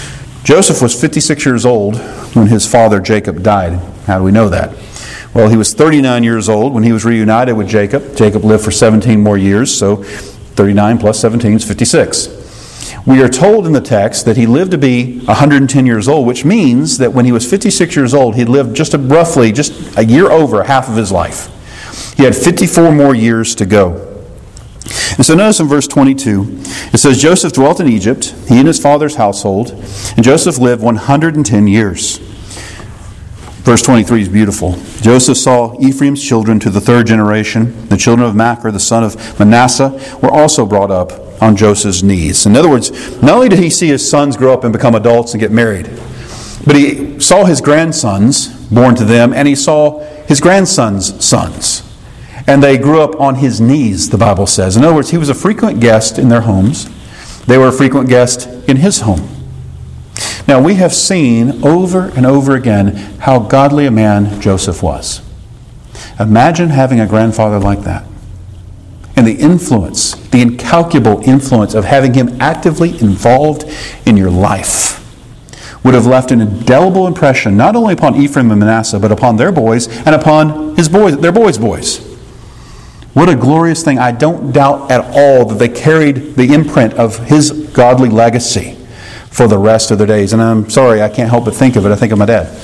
Joseph was 56 years old when his father Jacob died. How do we know that? Well, he was 39 years old when he was reunited with Jacob. Jacob lived for 17 more years, so 39 plus 17 is 56. We are told in the text that he lived to be 110 years old, which means that when he was 56 years old, he lived just a year over half of his life. He had 54 more years to go. And so notice in verse 22, it says, Joseph dwelt in Egypt, he and his father's household, and Joseph lived 110 years. Verse 23 is beautiful. Joseph saw Ephraim's children to the third generation. The children of Machir, the son of Manasseh, were also brought up on Joseph's knees. In other words, not only did he see his sons grow up and become adults and get married, but he saw his grandsons born to them, and he saw his grandsons' sons. And they grew up on his knees, the Bible says. In other words, he was a frequent guest in their homes. They were a frequent guest in his home. Now, we have seen over and over again how godly a man Joseph was. Imagine having a grandfather like that. And the influence, the incalculable influence of having him actively involved in your life would have left an indelible impression not only upon Ephraim and Manasseh, but upon their boys and upon his boys, their boys' boys. What a glorious thing. I don't doubt at all that they carried the imprint of his godly legacy for the rest of their days. And I'm sorry, I can't help but think of it. I think of my dad.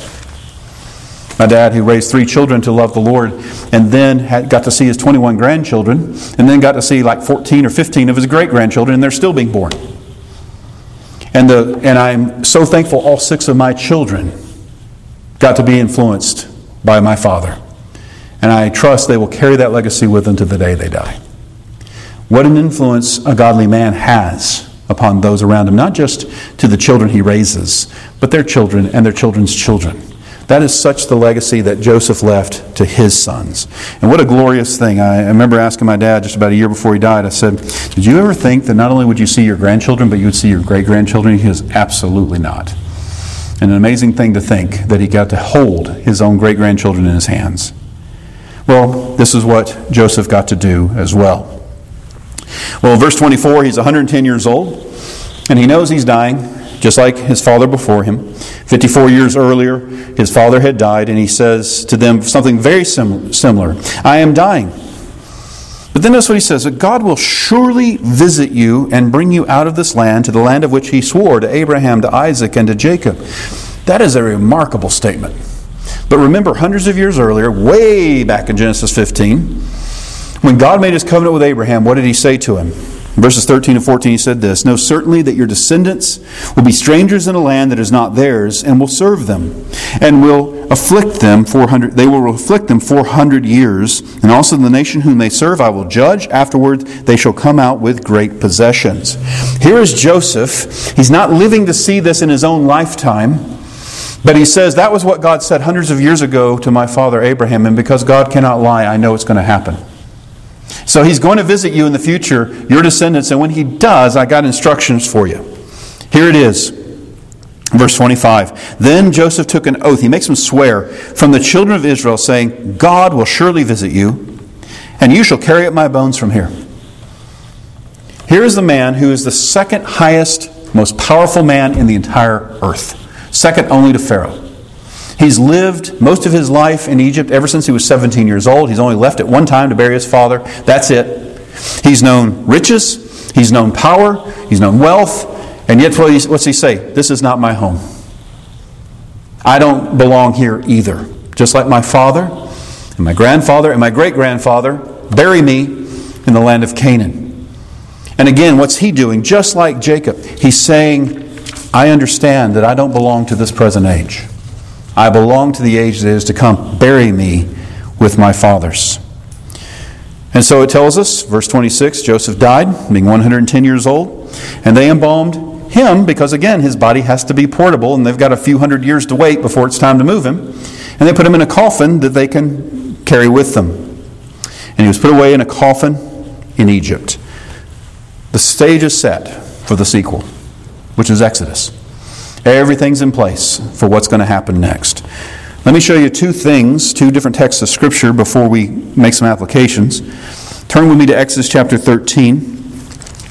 My dad, who raised 3 children to love the Lord, and then got to see his 21 grandchildren, and then got to see like 14 or 15 of his great-grandchildren, and they're still being born. And I'm so thankful all 6 of my children got to be influenced by my father. And I trust they will carry that legacy with them to the day they die. What an influence a godly man has upon those around him, not just to the children he raises, but their children and their children's children. That is such the legacy that Joseph left to his sons. And what a glorious thing. I remember asking my dad just about a year before he died, I said, did you ever think that not only would you see your grandchildren, but you would see your great-grandchildren? He goes, absolutely not. And an amazing thing to think that he got to hold his own great-grandchildren in his hands. Well, this is what Joseph got to do as well. Well, verse 24, he's 110 years old, and he knows he's dying, just like his father before him. 54 years earlier, his father had died, and he says to them something very similar. I am dying. But then that's what he says, that God will surely visit you and bring you out of this land to the land of which he swore to Abraham, to Isaac, and to Jacob. That is a remarkable statement. But remember, hundreds of years earlier, way back in Genesis 15, when God made his covenant with Abraham, what did he say to him? In verses 13 and 14, he said this, know certainly that your descendants will be strangers in a land that is not theirs, and will serve them, and will afflict them 400. They will afflict them 400 years, and also the nation whom they serve I will judge. Afterward, they shall come out with great possessions. Here is Joseph. He's not living to see this in his own lifetime. But he says, that was what God said hundreds of years ago to my father Abraham, and because God cannot lie, I know it's going to happen. So he's going to visit you in the future, your descendants, and when he does, I got instructions for you. Here it is, verse 25. Then Joseph took an oath, he makes them swear, from the children of Israel, saying, God will surely visit you, and you shall carry up my bones from here. Here is the man who is the second highest, most powerful man in the entire earth. Second only to Pharaoh. He's lived most of his life in Egypt ever since he was 17 years old. He's only left at one time to bury his father. That's it. He's known riches. He's known power. He's known wealth. And yet what's he say? This is not my home. I don't belong here either. Just like my father and my grandfather and my great-grandfather, bury me in the land of Canaan. And again, what's he doing? Just like Jacob, he's saying, I understand that I don't belong to this present age. I belong to the age that is to come. Bury me with my fathers. And so it tells us, verse 26, Joseph died, being 110 years old, and they embalmed him because, again, his body has to be portable, and they've got a few hundred years to wait before it's time to move him. And they put him in a coffin that they can carry with them. And he was put away in a coffin in Egypt. The stage is set for the sequel, which is Exodus. Everything's in place for what's going to happen next. Let me show you two different texts of Scripture before we make some applications. Turn with me to Exodus chapter 13.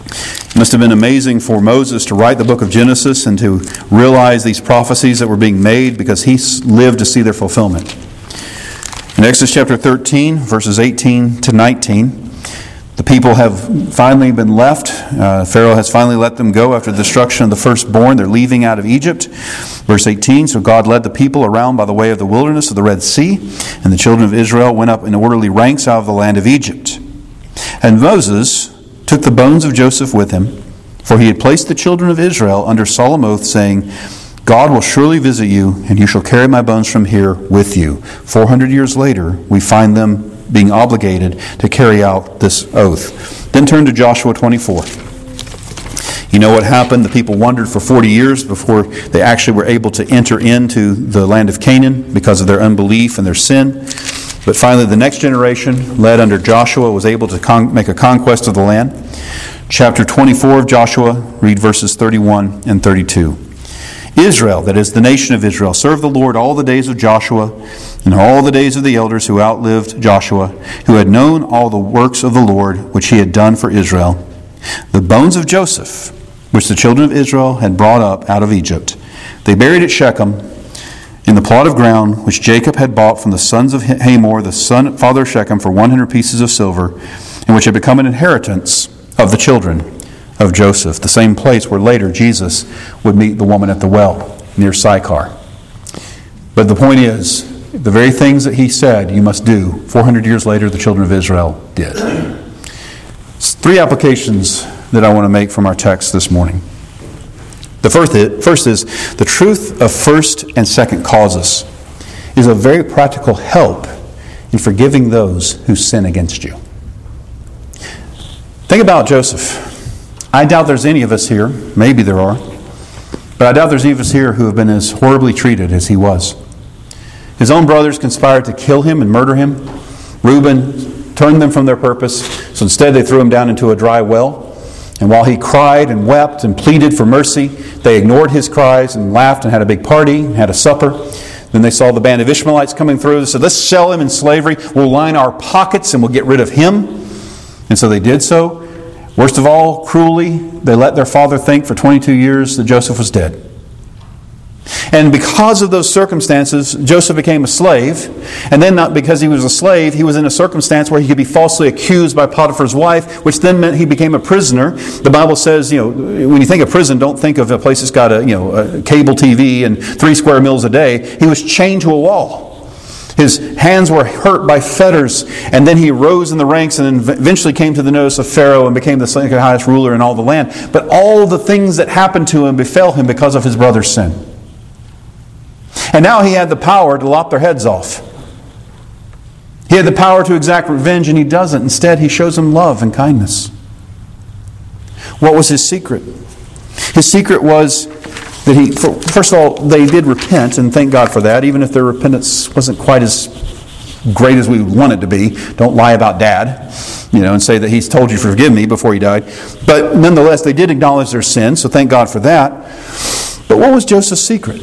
It must have been amazing for Moses to write the book of Genesis and to realize these prophecies that were being made, because he lived to see their fulfillment. In Exodus chapter 13, verses 18 to 19, the people have finally been left. Pharaoh has finally let them go after the destruction of the firstborn. They're leaving out of Egypt. Verse 18, so God led the people around by the way of the wilderness of the Red Sea, and the children of Israel went up in orderly ranks out of the land of Egypt. And Moses took the bones of Joseph with him, for he had placed the children of Israel under solemn oath, saying, God will surely visit you, and you shall carry my bones from here with you. 400 years later, we find them being obligated to carry out this oath. Then turn to Joshua 24. You know what happened? The people wandered for 40 years before they actually were able to enter into the land of Canaan because of their unbelief and their sin. But finally, the next generation, led under Joshua, was able to make a conquest of the land. Chapter 24 of Joshua, read verses 31 and 32. Israel, that is the nation of Israel, served the Lord all the days of Joshua and all the days of the elders who outlived Joshua, who had known all the works of the Lord which he had done for Israel. The bones of Joseph, which the children of Israel had brought up out of Egypt, they buried at Shechem in the plot of ground which Jacob had bought from the sons of Hamor, the father of Shechem, for 100 pieces of silver, and which had become an inheritance of the children of Joseph, the same place where later Jesus would meet the woman at the well near Sychar. But the point is, the very things that he said you must do, 400 years later the children of Israel did. Three applications that I want to make from our text this morning. The first is the truth of first and second causes is a very practical help in forgiving those who sin against you. Think about Joseph. I doubt there's any of us here, maybe there are, but I doubt there's any of us here who have been as horribly treated as he was. His own brothers conspired to kill him and murder him. Reuben turned them from their purpose, so instead they threw him down into a dry well. And while he cried and wept and pleaded for mercy, they ignored his cries and laughed and had a big party and had a supper. Then they saw the band of Ishmaelites coming through. They said, let's sell him in slavery. We'll line our pockets and we'll get rid of him. And so they did so. Worst of all, cruelly, they let their father think for 22 years that Joseph was dead. And because of those circumstances, Joseph became a slave. And then not because he was a slave, he was in a circumstance where he could be falsely accused by Potiphar's wife, which then meant he became a prisoner. The Bible says, when you think of prison, don't think of a place that's got a cable TV and 3 square meals a day. He was chained to a wall. His hands were hurt by fetters, and then he rose in the ranks and then eventually came to the notice of Pharaoh and became the second highest ruler in all the land. But all the things that happened to him befell him because of his brother's sin. And now he had the power to lop their heads off. He had the power to exact revenge, and he doesn't. Instead, he shows them love and kindness. What was his secret? His secret was that first of all, they did repent, and thank God for that, even if their repentance wasn't quite as great as we would want it to be. Don't lie about Dad, and say that he's told you forgive me before he died. But nonetheless, they did acknowledge their sin, so thank God for that. But what was Joseph's secret?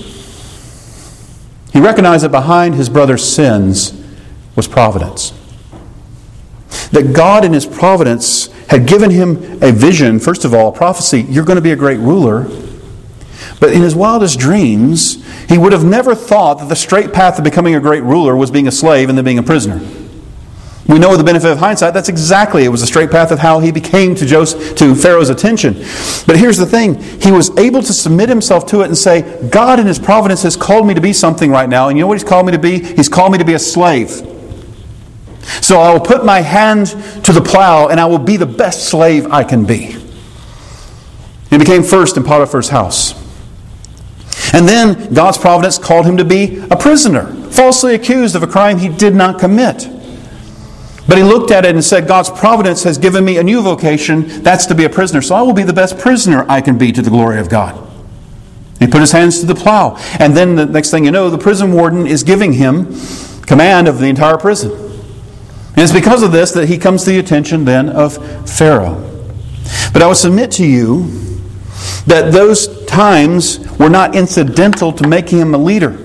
He recognized that behind his brother's sins was providence. That God in his providence had given him a vision, first of all, a prophecy, you're going to be a great ruler. But in his wildest dreams, he would have never thought that the straight path to becoming a great ruler was being a slave and then being a prisoner. We know with the benefit of hindsight, it was a straight path of how he became to Pharaoh's attention. But here's the thing, he was able to submit himself to it and say, God in his providence has called me to be something right now. And you know what he's called me to be? He's called me to be a slave. So I will put my hand to the plow and I will be the best slave I can be. He became first in Potiphar's house. And then God's providence called him to be a prisoner, falsely accused of a crime he did not commit. But he looked at it and said, God's providence has given me a new vocation, that's to be a prisoner. So I will be the best prisoner I can be to the glory of God. He put his hands to the plow. And then the next thing you know, the prison warden is giving him command of the entire prison. And it's because of this that he comes to the attention then of Pharaoh. But I would submit to you that those times were not incidental to making him a leader.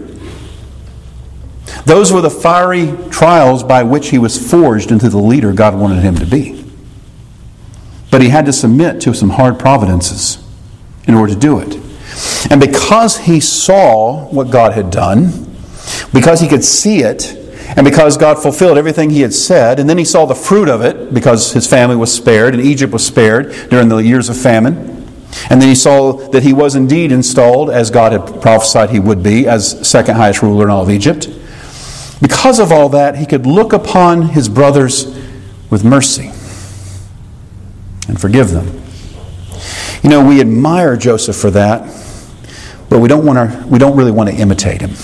Those were the fiery trials by which he was forged into the leader God wanted him to be. But he had to submit to some hard providences in order to do it. And because he saw what God had done, because he could see it, and because God fulfilled everything he had said, and then he saw the fruit of it because his family was spared and Egypt was spared during the years of famine. And then he saw that he was indeed installed as God had prophesied he would be as second highest ruler in all of Egypt. Because of all that, he could look upon his brothers with mercy and forgive them. You know, we admire Joseph for that, but we don't really want to imitate him.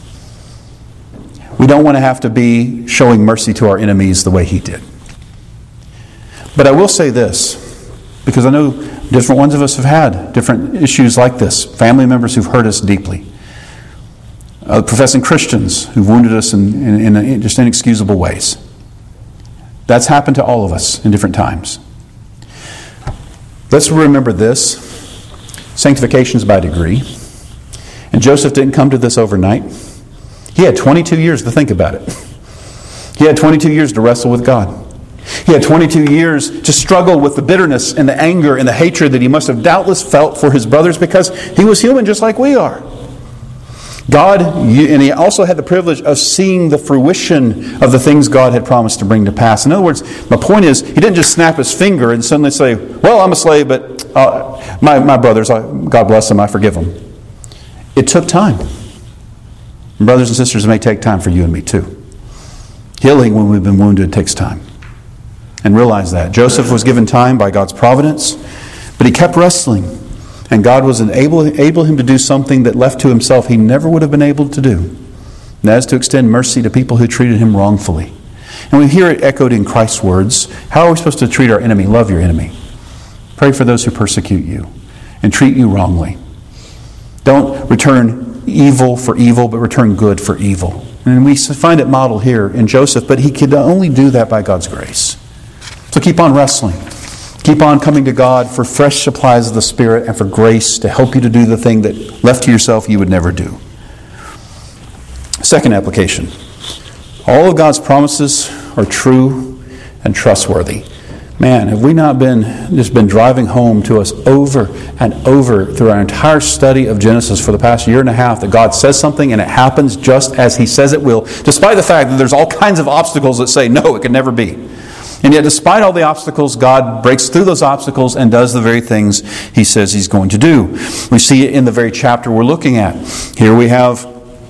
We don't want to have to be showing mercy to our enemies the way he did. But I will say this, because I know different ones of us have had different issues like this. Family members who've hurt us deeply. Professing Christians who've wounded us in just inexcusable ways. That's happened to all of us in different times. Let's remember this. Sanctification is by degree. And Joseph didn't come to this overnight. He had 22 years to think about it. He had 22 years to wrestle with God. He had 22 years to struggle with the bitterness and the anger and the hatred that he must have doubtless felt for his brothers because he was human just like we are. And he also had the privilege of seeing the fruition of the things God had promised to bring to pass. In other words, my point is, he didn't just snap his finger and suddenly say, well, I'm a slave, but my brothers, God bless them, I forgive them. It took time. And brothers and sisters, it may take time for you and me too. Healing when we've been wounded takes time. And realize that. Joseph was given time by God's providence, but he kept wrestling. And God was able him to do something that left to himself he never would have been able to do. And that is to extend mercy to people who treated him wrongfully. And we hear it echoed in Christ's words. How are we supposed to treat our enemy? Love your enemy. Pray for those who persecute you and treat you wrongly. Don't return evil for evil, but return good for evil. And we find it modeled here in Joseph, but he could only do that by God's grace. So keep on wrestling. Keep on coming to God for fresh supplies of the Spirit and for grace to help you to do the thing that left to yourself you would never do. Second application. All of God's promises are true and trustworthy. Man, have we not been driving home to us over and over through our entire study of Genesis for the past year and a half that God says something and it happens just as He says it will, despite the fact that there's all kinds of obstacles that say, no, it can never be. And yet, despite all the obstacles, God breaks through those obstacles and does the very things He says He's going to do. We see it in the very chapter we're looking at. Here we have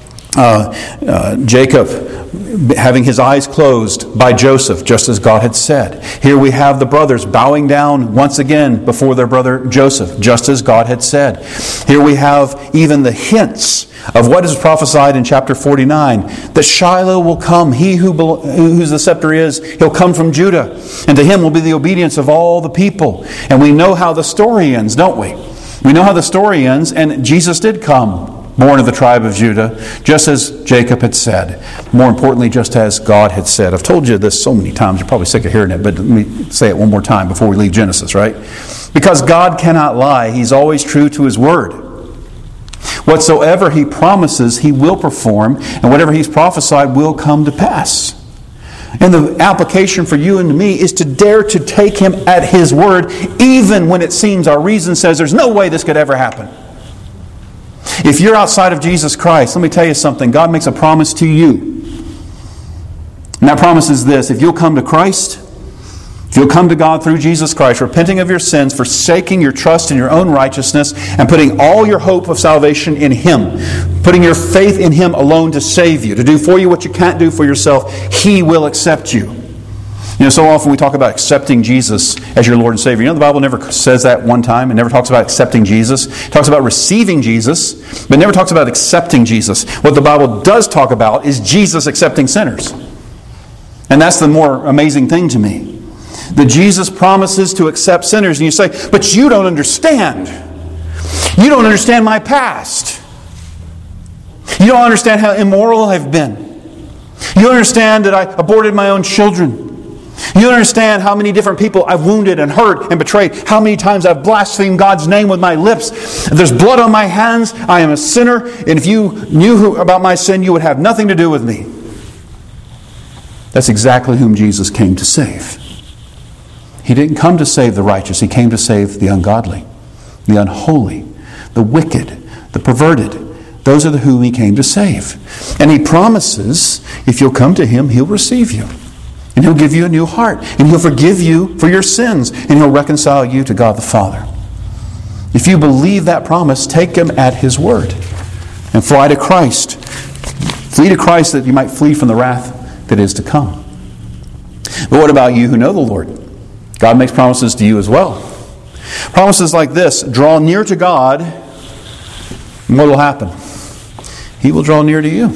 Jacob having his eyes closed by Joseph, just as God had said. Here we have the brothers bowing down once again before their brother Joseph, just as God had said. Here we have even the hints of what is prophesied in chapter 49, that Shiloh will come. He whose the scepter is, he'll come from Judah. And to him will be the obedience of all the people. And we know how the story ends, don't we? We know how the story ends, and Jesus did come, born of the tribe of Judah, just as Jacob had said. More importantly, just as God had said. I've told you this so many times, you're probably sick of hearing it, but let me say it one more time before we leave Genesis, right? Because God cannot lie. He's always true to His word. Whatsoever He promises, He will perform, and whatever He's prophesied will come to pass. And the application for you and me is to dare to take Him at His word, even when it seems our reason says there's no way this could ever happen. If you're outside of Jesus Christ, let me tell you something. God makes a promise to you. And that promise is this: if you'll come to Christ, if you'll come to God through Jesus Christ, repenting of your sins, forsaking your trust in your own righteousness, and putting all your hope of salvation in Him, putting your faith in Him alone to save you, to do for you what you can't do for yourself, He will accept you. You know, so often we talk about accepting Jesus as your Lord and Savior. You know, the Bible never says that one time. It never talks about accepting Jesus. It talks about receiving Jesus, but it never talks about accepting Jesus. What the Bible does talk about is Jesus accepting sinners. And that's the more amazing thing to me. That Jesus promises to accept sinners. And you say, but you don't understand. You don't understand my past. You don't understand how immoral I've been. You don't understand that I aborted my own children. You don't understand how many different people I've wounded and hurt and betrayed. How many times I've blasphemed God's name with my lips. There's blood on my hands. I am a sinner. And if you knew about my sin, you would have nothing to do with me. That's exactly whom Jesus came to save. He didn't come to save the righteous. He came to save the ungodly, the unholy, the wicked, the perverted. Those are whom He came to save. And He promises, if you'll come to Him, He'll receive you. And He'll give you a new heart. And He'll forgive you for your sins. And He'll reconcile you to God the Father. If you believe that promise, take Him at His word. And fly to Christ. Flee to Christ that you might flee from the wrath that is to come. But what about you who know the Lord? God makes promises to you as well. Promises like this: draw near to God, and what will happen? He will draw near to you.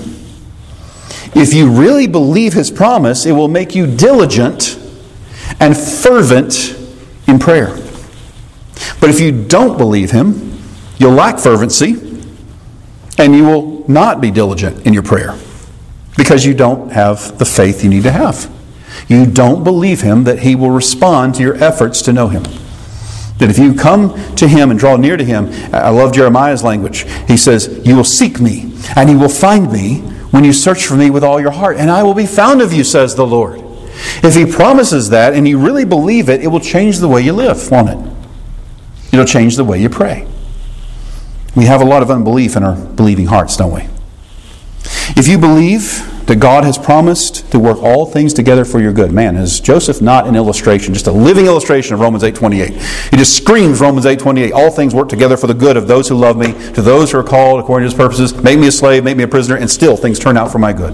If you really believe His promise, it will make you diligent and fervent in prayer. But if you don't believe Him, you'll lack fervency, and you will not be diligent in your prayer because you don't have the faith you need to have. You don't believe Him that He will respond to your efforts to know Him. That if you come to Him and draw near to Him, I love Jeremiah's language. He says, you will seek me, and you will find me when you search for me with all your heart, and I will be found of you, says the Lord. If He promises that, and you really believe it, it will change the way you live, won't it? It'll change the way you pray. We have a lot of unbelief in our believing hearts, don't we? If you believe that God has promised to work all things together for your good. Man, is Joseph not an illustration, just a living illustration of Romans 8:28? He just screams Romans 8:28. All things work together for the good of those who love me, to those who are called according to His purposes. Make me a slave, make me a prisoner, and still things turn out for my good.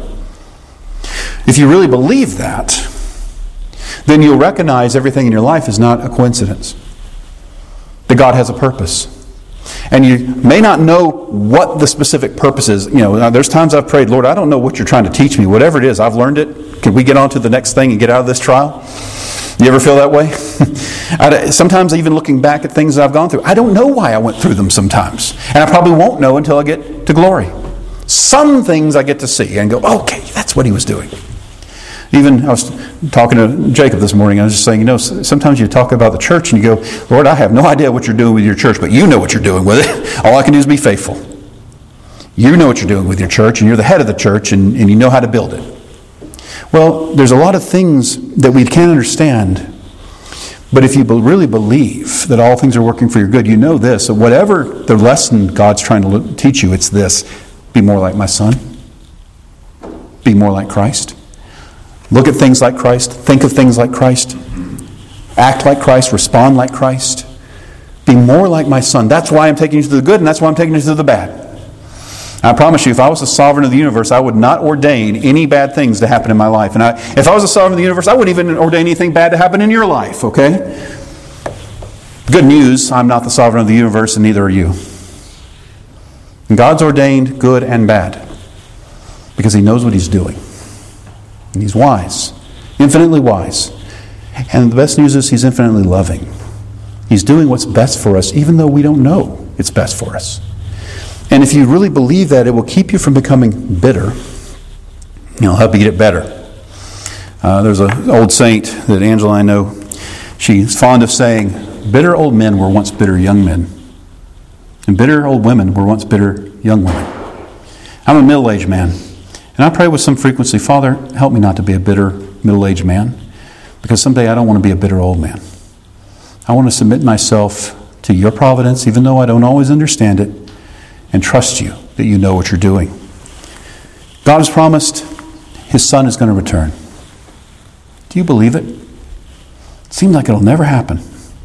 If you really believe that, then you'll recognize everything in your life is not a coincidence. That God has a purpose. And you may not know what the specific purpose is. There's times I've prayed, Lord, I don't know what you're trying to teach me. Whatever it is, I've learned it. Can we get on to the next thing and get out of this trial? You ever feel that way? Sometimes even looking back at things that I've gone through, I don't know why I went through them sometimes. And I probably won't know until I get to glory. Some things I get to see and go, okay, that's what He was doing. Even I was talking to Jacob this morning. I was just saying, sometimes you talk about the church and you go, Lord, I have no idea what you're doing with your church, but you know what you're doing with it. All I can do is be faithful. You know what you're doing with your church, and you're the head of the church, and you know how to build it. Well, there's a lot of things that we can't understand, but if you really believe that all things are working for your good, you know this, that whatever the lesson God's trying to teach you, it's this: be more like my Son. Be more like Christ. Look at things like Christ. Think of things like Christ. Act like Christ. Respond like Christ. Be more like my Son. That's why I'm taking you through the good, and that's why I'm taking you through the bad. I promise you, if I was the sovereign of the universe, I would not ordain any bad things to happen in my life. And if I was the sovereign of the universe, I wouldn't even ordain anything bad to happen in your life, okay? Good news, I'm not the sovereign of the universe, and neither are you. And God's ordained good and bad because He knows what He's doing. And He's wise, infinitely wise. And the best news is He's infinitely loving. He's doing what's best for us, even though we don't know it's best for us. And if you really believe that, it will keep you from becoming bitter. It'll help you get better. There's an old saint that Angela and I know. She's fond of saying, bitter old men were once bitter young men. And bitter old women were once bitter young women. I'm a middle-aged man. And I pray with some frequency, Father, help me not to be a bitter middle-aged man, because someday I don't want to be a bitter old man. I want to submit myself to your providence, even though I don't always understand it, and trust you that you know what you're doing. God has promised His Son is going to return. Do you believe it? It seems like it'll never happen.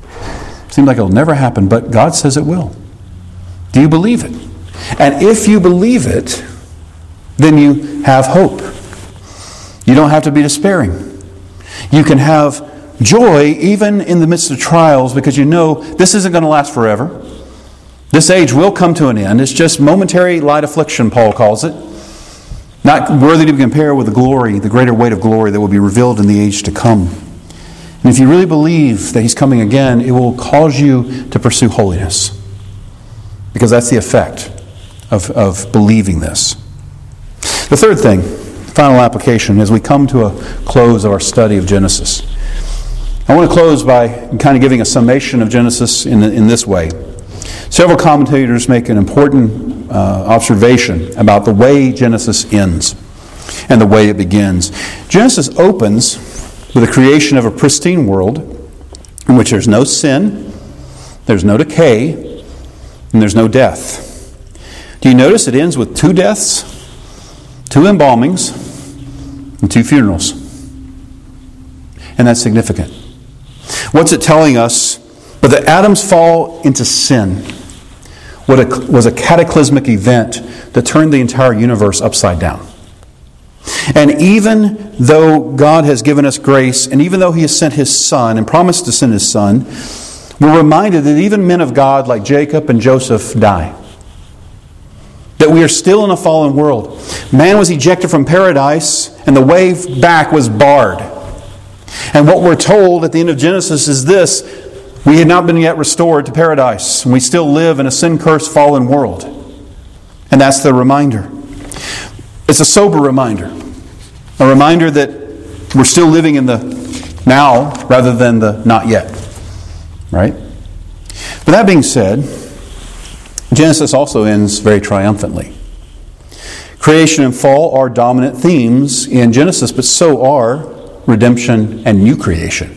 But God says it will. Do you believe it? And if you believe it, then you have hope. You don't have to be despairing. You can have joy even in the midst of trials, because you know this isn't going to last forever. This age will come to an end. It's just momentary light affliction, Paul calls it. Not worthy to be compared with the glory, the greater weight of glory that will be revealed in the age to come. And if you really believe that He's coming again, it will cause you to pursue holiness. Because that's the effect of believing this. The third thing, final application, as we come to a close of our study of Genesis. I want to close by kind of giving a summation of Genesis in this way. Several commentators make an important observation about the way Genesis ends and the way it begins. Genesis opens with the creation of a pristine world in which there's no sin, there's no decay, and there's no death. Do you notice it ends with 2 deaths, 2 embalmings, and 2 funerals? And that's significant. What's it telling us? But that Adam's fall into sin was a cataclysmic event that turned the entire universe upside down. And even though God has given us grace, and even though He has sent His Son and promised to send His Son, we're reminded that even men of God like Jacob and Joseph die. That we are still in a fallen world. Man was ejected from paradise, and the way back was barred. And what we're told at the end of Genesis is this: we had not been yet restored to paradise, and we still live in a sin-cursed, fallen world. And that's the reminder. It's a sober reminder. A reminder that we're still living in the now rather than the not yet. Right? But that being said, Genesis also ends very triumphantly. Creation and fall are dominant themes in Genesis, but so are redemption and new creation.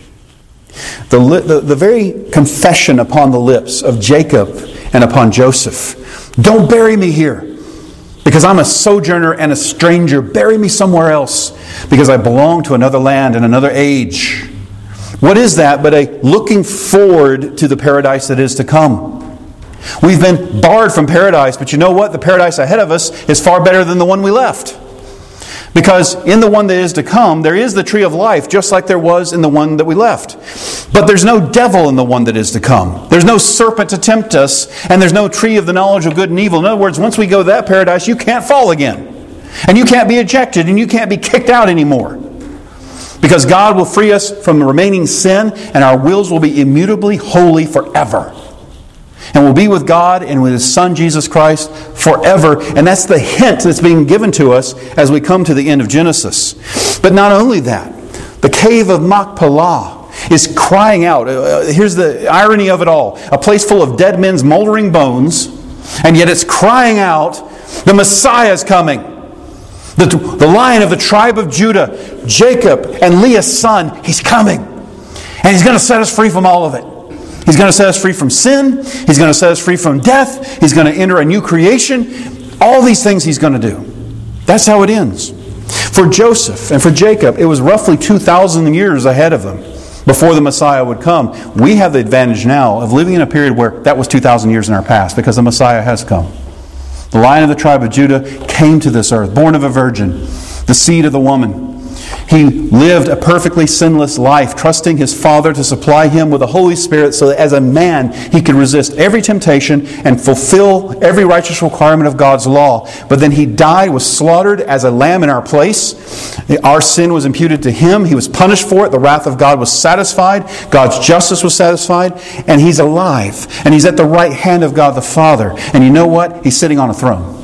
The very confession upon the lips of Jacob and upon Joseph: don't bury me here, because I'm a sojourner and a stranger. Bury me somewhere else, because I belong to another land and another age. What is that but a looking forward to the paradise that is to come? We've been barred from paradise, but you know what? The paradise ahead of us is far better than the one we left. Because in the one that is to come, there is the tree of life, just like there was in the one that we left. But there's no devil in the one that is to come. There's no serpent to tempt us, and there's no tree of the knowledge of good and evil. In other words, once we go to that paradise, you can't fall again. And you can't be ejected, and you can't be kicked out anymore. Because God will free us from remaining sin, and our wills will be immutably holy forever. And we'll be with God and with His Son, Jesus Christ, forever. And that's the hint that's being given to us as we come to the end of Genesis. But not only that, the cave of Machpelah is crying out. Here's the irony of it all. A place full of dead men's moldering bones, and yet it's crying out, the Messiah is coming. The Lion of the tribe of Judah, Jacob and Leah's son, He's coming. And He's going to set us free from all of it. He's going to set us free from sin. He's going to set us free from death. He's going to enter a new creation. All these things He's going to do. That's how it ends. For Joseph and for Jacob, it was roughly 2,000 years ahead of them before the Messiah would come. We have the advantage now of living in a period where that was 2,000 years in our past, because the Messiah has come. The Lion of the tribe of Judah came to this earth, born of a virgin, the seed of the woman. He lived a perfectly sinless life, trusting His Father to supply Him with the Holy Spirit so that as a man He could resist every temptation and fulfill every righteous requirement of God's law. But then He died, was slaughtered as a lamb in our place. Our sin was imputed to Him. He was punished for it. The wrath of God was satisfied. God's justice was satisfied. And He's alive. And He's at the right hand of God the Father. And you know what? He's sitting on a throne.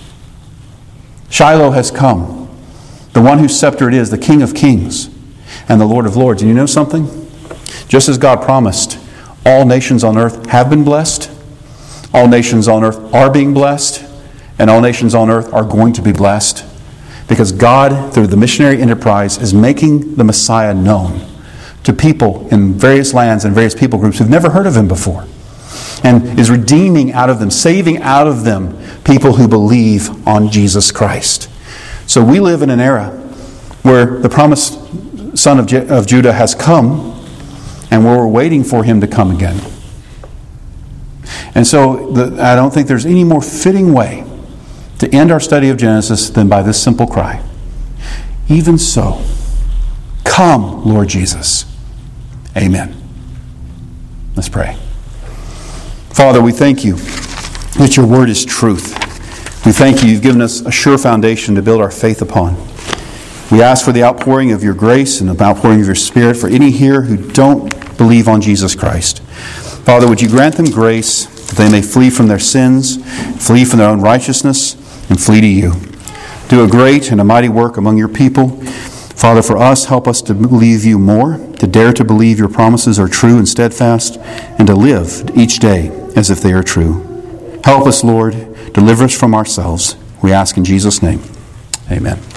Shiloh has come. The one whose scepter it is, the King of Kings and the Lord of Lords. And you know something? Just as God promised, all nations on earth have been blessed, all nations on earth are being blessed, and all nations on earth are going to be blessed. Because God, through the missionary enterprise, is making the Messiah known to people in various lands and various people groups who've never heard of Him before. And is redeeming out of them, saving out of them people who believe on Jesus Christ. So we live in an era where the promised Son of Judah has come, and we're waiting for Him to come again. And so I don't think there's any more fitting way to end our study of Genesis than by this simple cry. Even so, come, Lord Jesus. Amen. Let's pray. Father, we thank You that Your word is truth. We thank You, You've given us a sure foundation to build our faith upon. We ask for the outpouring of Your grace and the outpouring of Your Spirit for any here who don't believe on Jesus Christ. Father, would You grant them grace that they may flee from their sins, flee from their own righteousness, and flee to You. Do a great and a mighty work among Your people. Father, for us, help us to believe You more, to dare to believe Your promises are true and steadfast, and to live each day as if they are true. Help us, Lord. Deliver us from ourselves. We ask in Jesus' name. Amen.